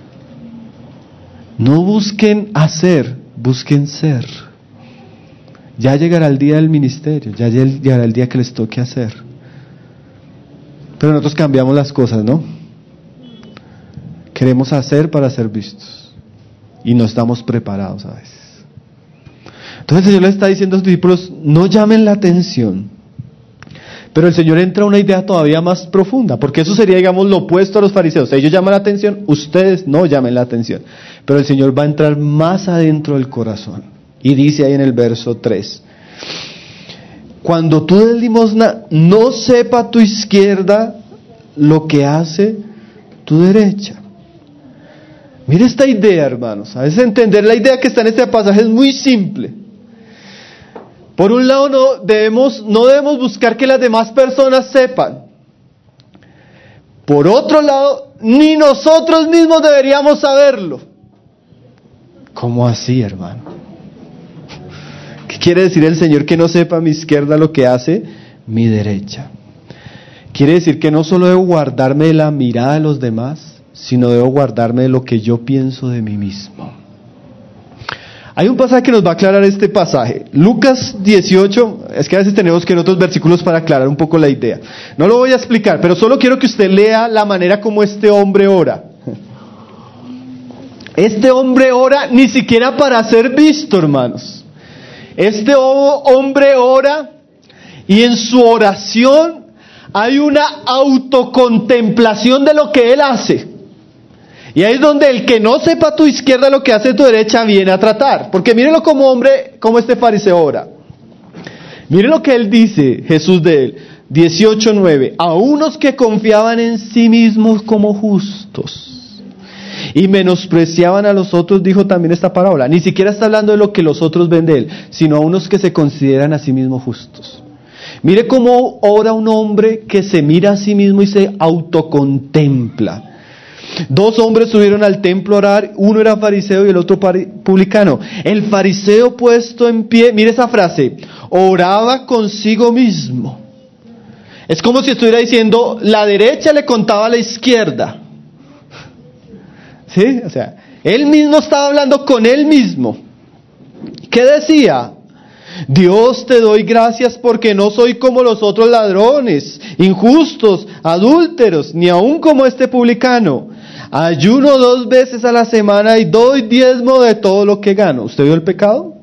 No busquen hacer, busquen ser. Ya llegará el día del ministerio, ya llegará el día que les toque hacer. Pero nosotros cambiamos las cosas, ¿no? Queremos hacer para ser vistos. Y no estamos preparados a veces. Entonces el Señor les está diciendo a sus discípulos, no llamen la atención. Pero el Señor entra a una idea todavía más profunda, porque eso sería, digamos, lo opuesto a los fariseos. Ellos llaman la atención, ustedes no llamen la atención. Pero el Señor va a entrar más adentro del corazón. Y dice ahí en el verso tres, cuando tú des limosna, no sepa tu izquierda lo que hace tu derecha. Mire esta idea, hermanos. A veces entender la idea que está en este pasaje es muy simple. Por un lado, no debemos, no debemos buscar que las demás personas sepan. Por otro lado, ni nosotros mismos deberíamos saberlo. ¿Cómo así, hermano? ¿Qué quiere decir el Señor que no sepa a mi izquierda lo que hace mi derecha? Quiere decir que no solo debo guardarme de la mirada de los demás, sino debo guardarme de lo que yo pienso de mí mismo. Hay un pasaje que nos va a aclarar este pasaje. Lucas dieciocho, es que a veces tenemos que ir a otros versículos para aclarar un poco la idea. No lo voy a explicar, pero solo quiero que usted lea la manera como este hombre ora. Este hombre ora ni siquiera para ser visto, hermanos. Este hombre ora y en su oración hay una autocontemplación de lo que él hace. Y ahí es donde el que no sepa a tu izquierda lo que hace tu derecha viene a tratar. Porque mírenlo como hombre, como este fariseo ora. Miren lo que él dice, Jesús de él, dieciocho nueve. A unos que confiaban en sí mismos como justos y menospreciaban a los otros, dijo también esta parábola. Ni siquiera está hablando de lo que los otros ven de él, sino a unos que se consideran a sí mismos justos. Mire cómo ora un hombre que se mira a sí mismo y se autocontempla. Dos hombres subieron al templo a orar, uno era fariseo y el otro publicano. El fariseo puesto en pie, mire esa frase, oraba consigo mismo. Es como si estuviera diciendo, la derecha le contaba a la izquierda. ¿Sí? O sea, él mismo estaba hablando con él mismo. ¿Qué decía? Dios, te doy gracias porque no soy como los otros ladrones, injustos, adúlteros, ni aun como este publicano. Ayuno dos veces a la semana y doy diezmo de todo lo que gano. ¿Usted vio el pecado?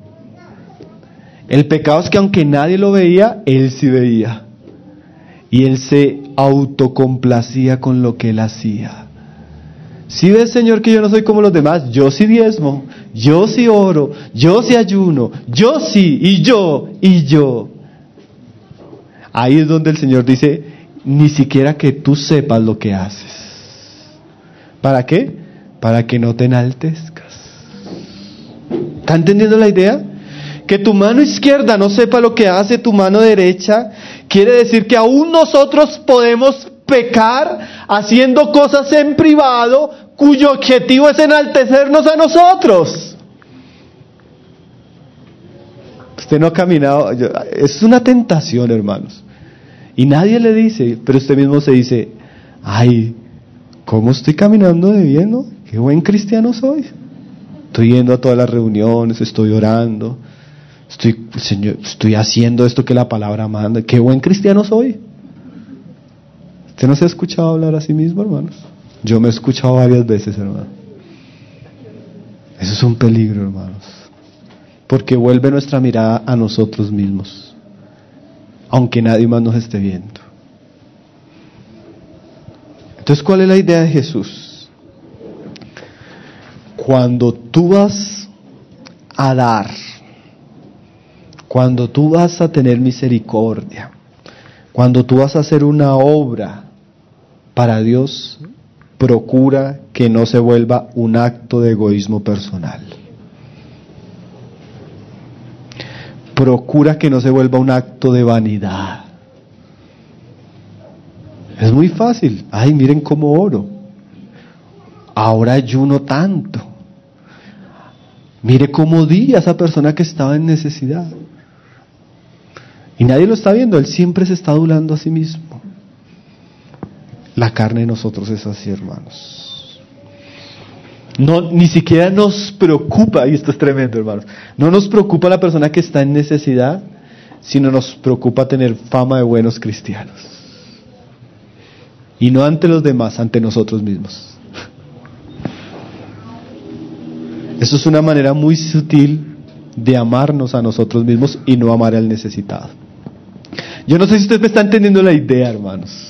El pecado es que aunque nadie lo veía, él sí veía. Y él se autocomplacía con lo que él hacía. ¿Sí ves, Señor, que yo no soy como los demás? Yo sí diezmo, yo sí oro, yo sí ayuno, yo sí, y yo, y yo. Ahí es donde el Señor dice, ni siquiera que tú sepas lo que haces. ¿Para qué? Para que no te enaltezcas. ¿Está entendiendo la idea? Que tu mano izquierda no sepa lo que hace tu mano derecha, quiere decir que aún nosotros podemos pecar haciendo cosas en privado cuyo objetivo es enaltecernos a nosotros. Usted no ha caminado, yo, es una tentación, hermanos. Y nadie le dice, pero usted mismo se dice, ay, ¿cómo estoy caminando de bien, no? Qué buen cristiano soy. Estoy yendo a todas las reuniones, estoy orando, estoy, Señor, estoy haciendo esto que la palabra manda. Qué buen cristiano soy. ¿Usted no se ha escuchado hablar a sí mismo, hermanos? Yo me he escuchado varias veces, hermano. Eso es un peligro, hermanos. Porque vuelve nuestra mirada a nosotros mismos, aunque nadie más nos esté viendo. Entonces, ¿cuál es la idea de Jesús? Cuando tú vas a dar, cuando tú vas a tener misericordia, cuando tú vas a hacer una obra para Dios, procura que no se vuelva un acto de egoísmo personal. Procura que no se vuelva un acto de vanidad. Es muy fácil. Ay, miren cómo oro. Ahora ayuno tanto. Mire cómo di a esa persona que estaba en necesidad. Y nadie lo está viendo. Él siempre se está adulando a sí mismo. La carne de nosotros es así, hermanos. No, ni siquiera nos preocupa, y esto es tremendo, hermanos, no nos preocupa la persona que está en necesidad, sino nos preocupa tener fama de buenos cristianos. Y no ante los demás, ante nosotros mismos. Eso es una manera muy sutil de amarnos a nosotros mismos y no amar al necesitado. Yo no sé si usted me está entendiendo la idea, hermanos.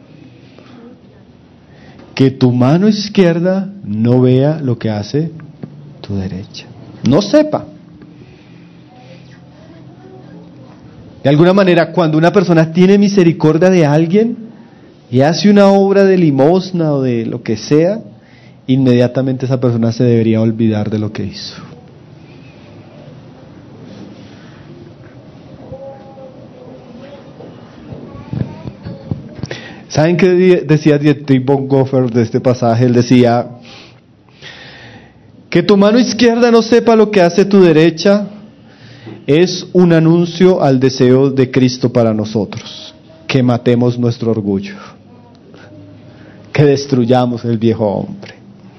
Que tu mano izquierda no vea lo que hace tu derecha. No sepa. De alguna manera, cuando una persona tiene misericordia de alguien y hace una obra de limosna o de lo que sea, inmediatamente esa persona se debería olvidar de lo que hizo. ¿Saben qué decía Dietrich Bonhoeffer de este pasaje? Él decía, que tu mano izquierda no sepa lo que hace tu derecha es un anuncio al deseo de Cristo para nosotros, que matemos nuestro orgullo, que destruyamos el viejo hombre.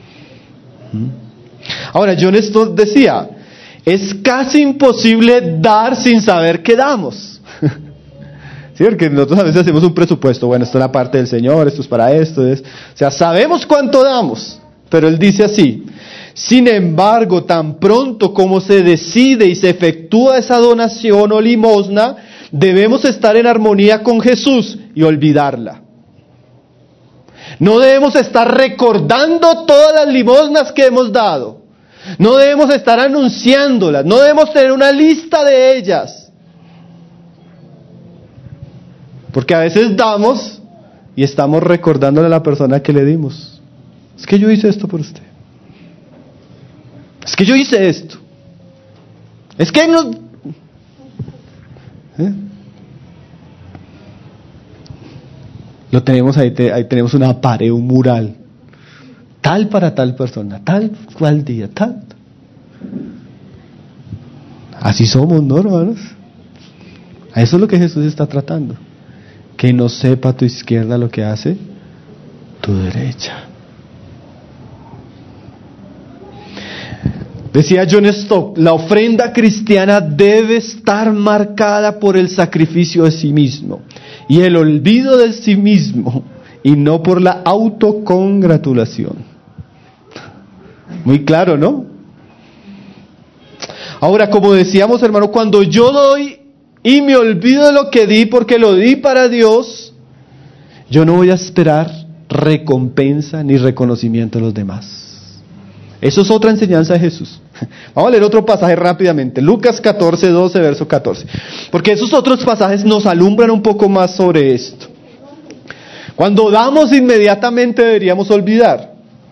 Ahora, John Stott decía, es casi imposible dar sin saber qué damos. Sí, porque nosotros a veces hacemos un presupuesto, bueno, esto es la parte del Señor, esto es para esto, es, o sea, sabemos cuánto damos, pero él dice así, sin embargo, tan pronto como se decide y se efectúa esa donación o limosna, debemos estar en armonía con Jesús y olvidarla. No debemos estar recordando todas las limosnas que hemos dado, no debemos estar anunciándolas, no debemos tener una lista de ellas. Porque a veces damos y estamos recordándole a la persona que le dimos. Es que yo hice esto por usted. Es que yo hice esto. Es que no... ¿Eh? Lo tenemos ahí, te, ahí tenemos una pared, un mural. Tal para tal persona, tal cual día, tal. Así somos, ¿no, hermanos? A eso es lo que Jesús está tratando. Que no sepa tu izquierda lo que hace tu derecha. Decía John Stott, la ofrenda cristiana debe estar marcada por el sacrificio de sí mismo y el olvido de sí mismo y no por la autocongratulación. Muy claro, ¿no? Ahora, como decíamos, hermano, cuando yo doy y me olvido de lo que di porque lo di para Dios, yo no voy a esperar recompensa ni reconocimiento de los demás. Eso es otra enseñanza de Jesús. Vamos a leer otro pasaje rápidamente. Lucas catorce, doce, verso catorce. Porque esos otros pasajes nos alumbran un poco más sobre esto. Cuando damos, inmediatamente deberíamos olvidar.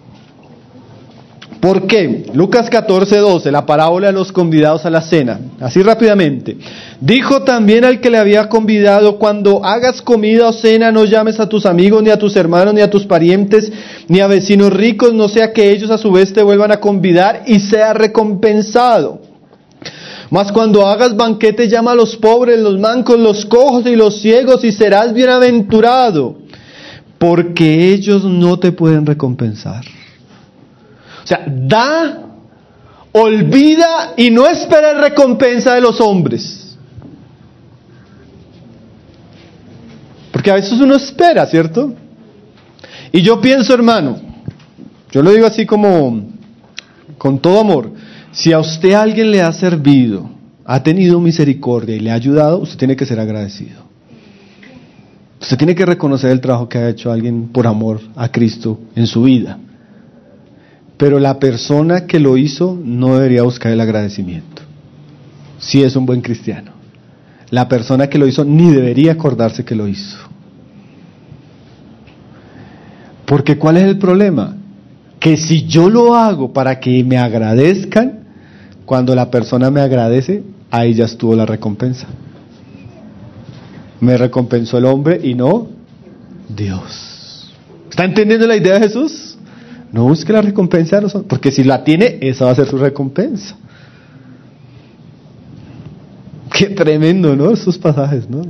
¿Por qué? Lucas catorce, doce, la parábola de los convidados a la cena. Así rápidamente. Dijo también al que le había convidado, cuando hagas comida o cena, no llames a tus amigos, ni a tus hermanos, ni a tus parientes, ni a vecinos ricos, no sea que ellos a su vez te vuelvan a convidar y sea recompensado. Mas cuando hagas banquete, llama a los pobres, los mancos, los cojos y los ciegos, y serás bienaventurado, porque ellos no te pueden recompensar. O sea, da, olvida y no espera recompensa de los hombres. Porque a veces uno espera, ¿cierto? Y yo pienso, hermano, yo lo digo así como con todo amor, si a usted alguien le ha servido, ha tenido misericordia y le ha ayudado, usted tiene que ser agradecido. Usted tiene que reconocer el trabajo que ha hecho alguien por amor a Cristo en su vida. Pero la persona que lo hizo no debería buscar el agradecimiento, si es un buen cristiano. La persona que lo hizo ni debería acordarse que lo hizo. Porque ¿cuál es el problema? Que si yo lo hago para que me agradezcan, cuando la persona me agradece, ahí ya estuvo la recompensa. Me recompensó el hombre y no Dios. ¿Está entendiendo la idea de Jesús? No busque la recompensa de los hombres, porque si la tiene, esa va a ser su recompensa. Qué tremendo, ¿no? Esos pasajes, ¿no?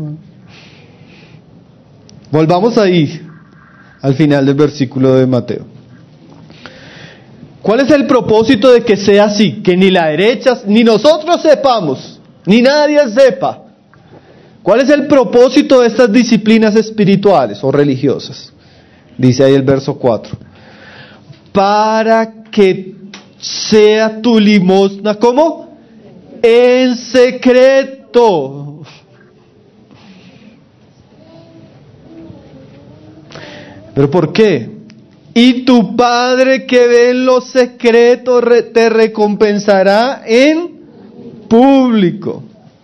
Volvamos ahí, al final del versículo de Mateo. ¿Cuál es el propósito de que sea así? Que ni la derecha, ni nosotros sepamos, ni nadie sepa. ¿Cuál es el propósito de estas disciplinas espirituales o religiosas? Dice ahí el verso cuatro. Para que sea tu limosna, ¿cómo? En secreto. ¿Pero por qué? Y tu Padre que ve en lo secreto te recompensará en público.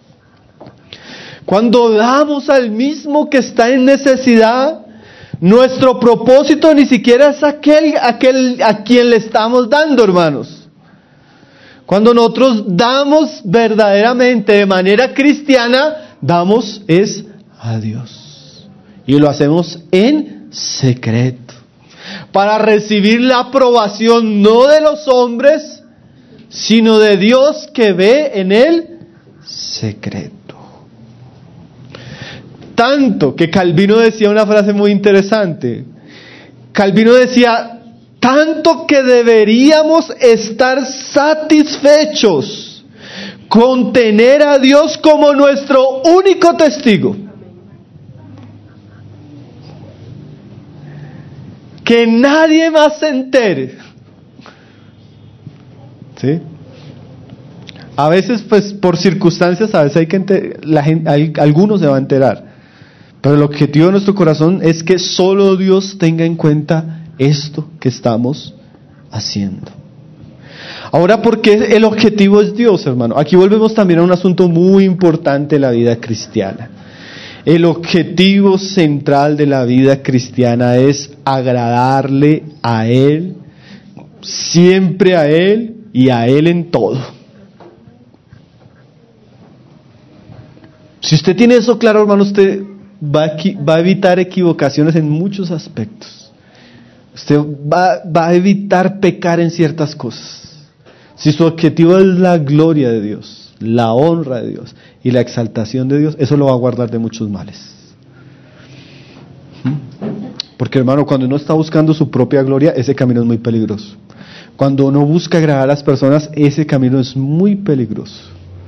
Cuando damos al mismo que está en necesidad, nuestro propósito ni siquiera es aquel, aquel a quien le estamos dando, hermanos. Cuando nosotros damos verdaderamente de manera cristiana, damos es a Dios. Y lo hacemos en secreto. Para recibir la aprobación no de los hombres, sino de Dios que ve en el secreto. Tanto que Calvino decía una frase muy interesante. Calvino decía, tanto que deberíamos estar satisfechos con tener a Dios como nuestro único testigo. Que nadie más se entere. ¿Sí? A veces, pues, por circunstancias, a veces hay que enter- la gente, hay, algunos se va a enterar. Pero el objetivo de nuestro corazón es que solo Dios tenga en cuenta esto que estamos haciendo. Ahora, ¿por qué el objetivo es Dios, hermano? Aquí volvemos también a un asunto muy importante en la vida cristiana. El objetivo central de la vida cristiana es agradarle a Él, siempre a Él y a Él en todo. Si usted tiene eso claro, hermano, usted va a, va a evitar equivocaciones en muchos aspectos. Usted va, va a evitar pecar en ciertas cosas. Si su objetivo es la gloria de Dios, la honra de Dios y la exaltación de Dios, eso lo va a guardar de muchos males. Porque, hermano, cuando uno está buscando su propia gloria, ese camino es muy peligroso. Cuando uno busca agradar a las personas, ese camino es muy peligroso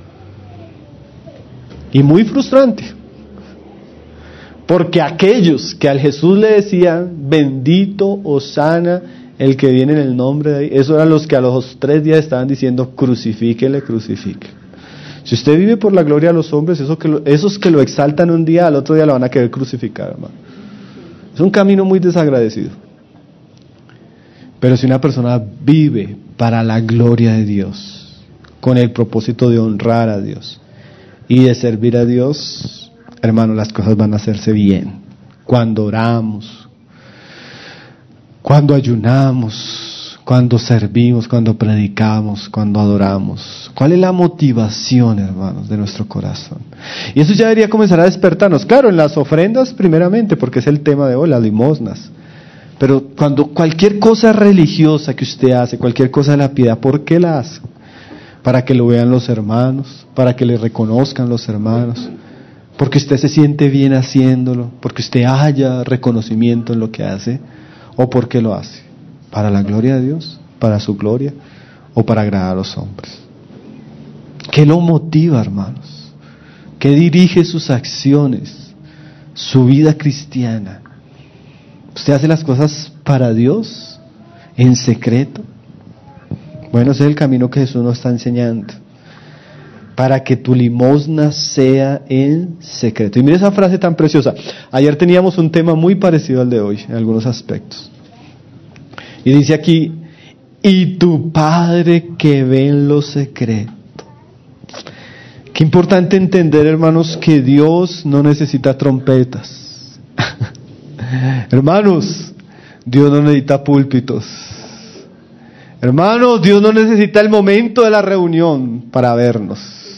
y muy frustrante. Porque aquellos que al Jesús le decían, bendito, hosana, el que viene en el nombre de Dios, esos eran los que a los tres días estaban diciendo, crucifíquele, crucifíquele. Si usted vive por la gloria de los hombres, esos que, lo, esos que lo exaltan un día, al otro día lo van a querer crucificar, hermano. Es un camino muy desagradecido. Pero si una persona vive para la gloria de Dios, con el propósito de honrar a Dios y de servir a Dios, hermano, las cosas van a hacerse bien. Cuando oramos, cuando ayunamos, cuando servimos, cuando predicamos, cuando adoramos. ¿Cuál es la motivación, hermanos, de nuestro corazón? Y eso ya debería comenzar a despertarnos. Claro, en las ofrendas primeramente, porque es el tema de hoy, las limosnas. Pero cuando cualquier cosa religiosa que usted hace, cualquier cosa de la piedad, ¿por qué la hace? para que lo vean los hermanos, para que le reconozcan los hermanos, porque usted se siente bien haciéndolo, porque usted haya reconocimiento en lo que hace, o porque lo hace, para la gloria de Dios, para su gloria, o para agradar a los hombres. ¿Qué lo motiva, hermanos? ¿Qué dirige sus acciones, su vida cristiana? ¿Usted hace las cosas para Dios, en secreto? Bueno, ese es el camino que Jesús nos está enseñando. Para que tu limosna sea en secreto. Y mire esa frase tan preciosa. Ayer teníamos un tema muy parecido al de hoy, en algunos aspectos. Y dice aquí, y tu Padre que ve en lo secreto. Qué importante entender, hermanos, que Dios no necesita trompetas. Hermanos, Dios no necesita púlpitos. Hermanos, Dios no necesita el momento de la reunión para vernos.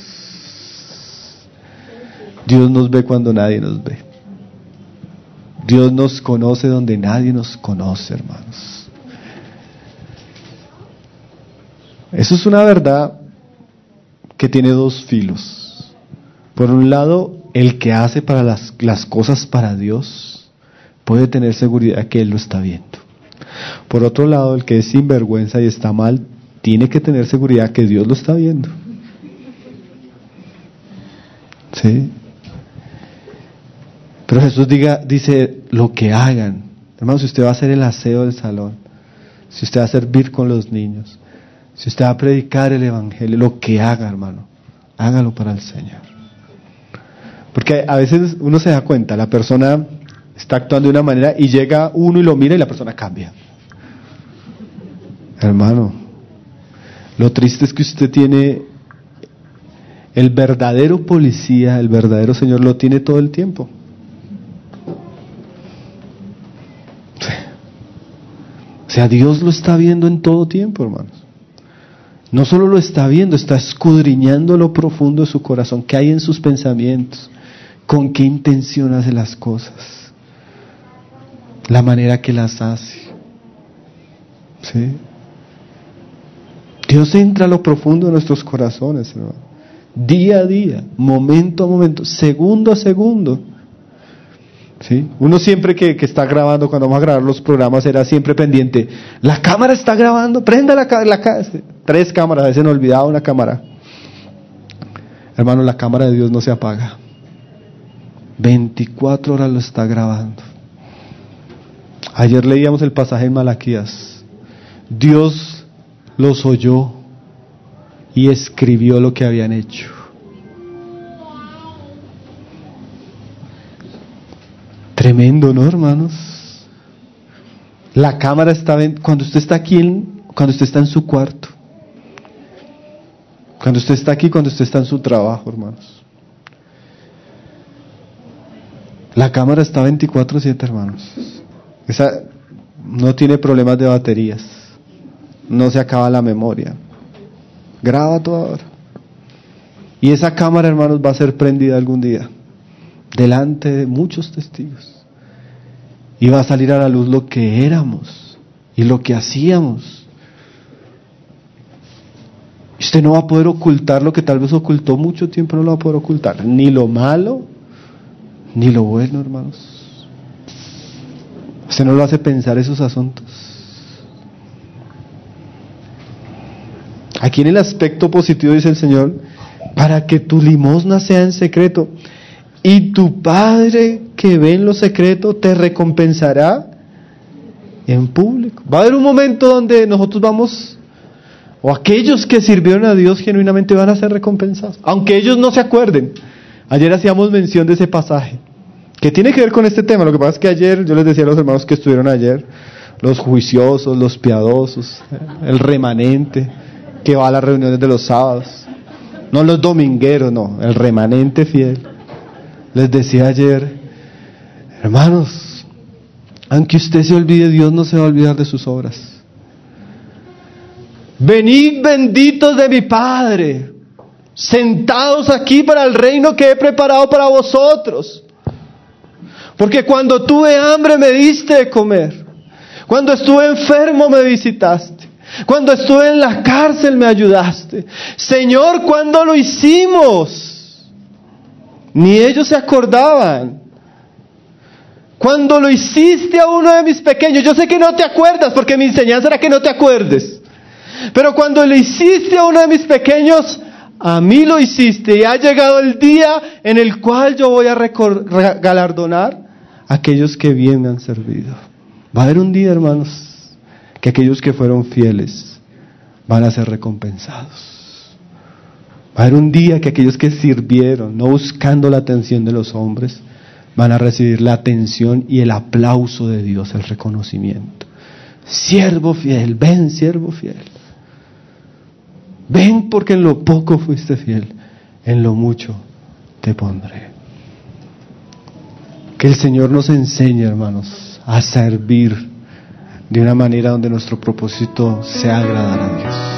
Dios nos ve cuando nadie nos ve. Dios nos conoce donde nadie nos conoce, hermanos. Eso es una verdad que tiene dos filos. Por un lado, el que hace para las, las cosas para Dios puede tener seguridad que Él lo está viendo. Por otro lado, el que es sinvergüenza y está mal, tiene que tener seguridad que Dios lo está viendo. ¿Sí? Pero Jesús diga, dice, lo que hagan. Hermano, si usted va a hacer el aseo del salón, si usted va a servir con los niños, si usted va a predicar el evangelio, lo que haga, hermano, hágalo para el Señor. Porque a veces uno se da cuenta, la persona está actuando de una manera y llega uno y lo mira y la persona cambia. Hermano, lo triste es que usted tiene el verdadero policía, el verdadero Señor lo tiene todo el tiempo. O sea, Dios lo está viendo en todo tiempo, hermanos. No solo lo está viendo, está escudriñando lo profundo de su corazón, qué hay en sus pensamientos, con qué intención hace las cosas, la manera que las hace. ¿Sí? Dios entra a lo profundo de nuestros corazones, hermano. Día a día, momento a momento, segundo a segundo. ¿Sí? Uno siempre que, que está grabando, cuando vamos a grabar los programas, era siempre pendiente. La cámara está grabando, prenda la, la, la tres cámaras, a veces me olvidaba una cámara. Hermano, la cámara de Dios no se apaga. veinticuatro horas lo está grabando. Ayer leíamos el pasaje en Malaquías. Dios los oyó y escribió lo que habían hecho. Tremendo, ¿no, hermanos? La cámara está, cuando usted está aquí, en, cuando usted está en su cuarto, cuando usted está aquí, cuando usted está en su trabajo, hermanos. La cámara está veinticuatro siete, hermanos. Esa no tiene problemas de baterías. No se acaba la memoria. Graba toda hora. Y esa cámara, hermanos, va a ser prendida algún día, delante de muchos testigos. Y va a salir a la luz lo que éramos y lo que hacíamos. Usted no va a poder ocultar lo que tal vez ocultó mucho tiempo, no lo va a poder ocultar. Ni lo malo, ni lo bueno, hermanos. Usted no lo hace pensar esos asuntos. Aquí en el aspecto positivo dice el Señor, para que tu limosna sea en secreto, y tu Padre que ve en lo secreto te recompensará en público. Va a haber un momento donde nosotros vamos, o aquellos que sirvieron a Dios genuinamente van a ser recompensados, aunque ellos no se acuerden. Ayer hacíamos mención de ese pasaje, que tiene que ver con este tema. Lo que pasa es que ayer, yo les decía a los hermanos que estuvieron ayer, los juiciosos, los piadosos, el remanente, que va a las reuniones de los sábados, no los domingueros, no, el remanente fiel. Les decía ayer, hermanos, aunque usted se olvide, Dios no se va a olvidar de sus obras. Venid benditos de mi Padre, sentados aquí para el reino que he preparado para vosotros. Porque cuando tuve hambre me diste de comer, cuando estuve enfermo me visitaste, Cuando estuve en la cárcel me ayudaste. Señor, ¿cuándo lo hicimos? Ni ellos se acordaban. Cuando lo hiciste a uno de mis pequeños, yo sé que no te acuerdas porque mi enseñanza era que no te acuerdes. Pero cuando lo hiciste a uno de mis pequeños, a mí lo hiciste, y ha llegado el día en el cual yo voy a recor- galardonar a aquellos que bien me han servido. Va a haber un día, hermanos, que aquellos que fueron fieles van a ser recompensados. Va a haber un día que aquellos que sirvieron, no buscando la atención de los hombres, van a recibir la atención y el aplauso de Dios, el reconocimiento. Siervo fiel, ven, siervo fiel. Ven porque en lo poco fuiste fiel, en lo mucho te pondré. Que el Señor nos enseñe, hermanos, a servir de una manera donde nuestro propósito sea agradar a Dios.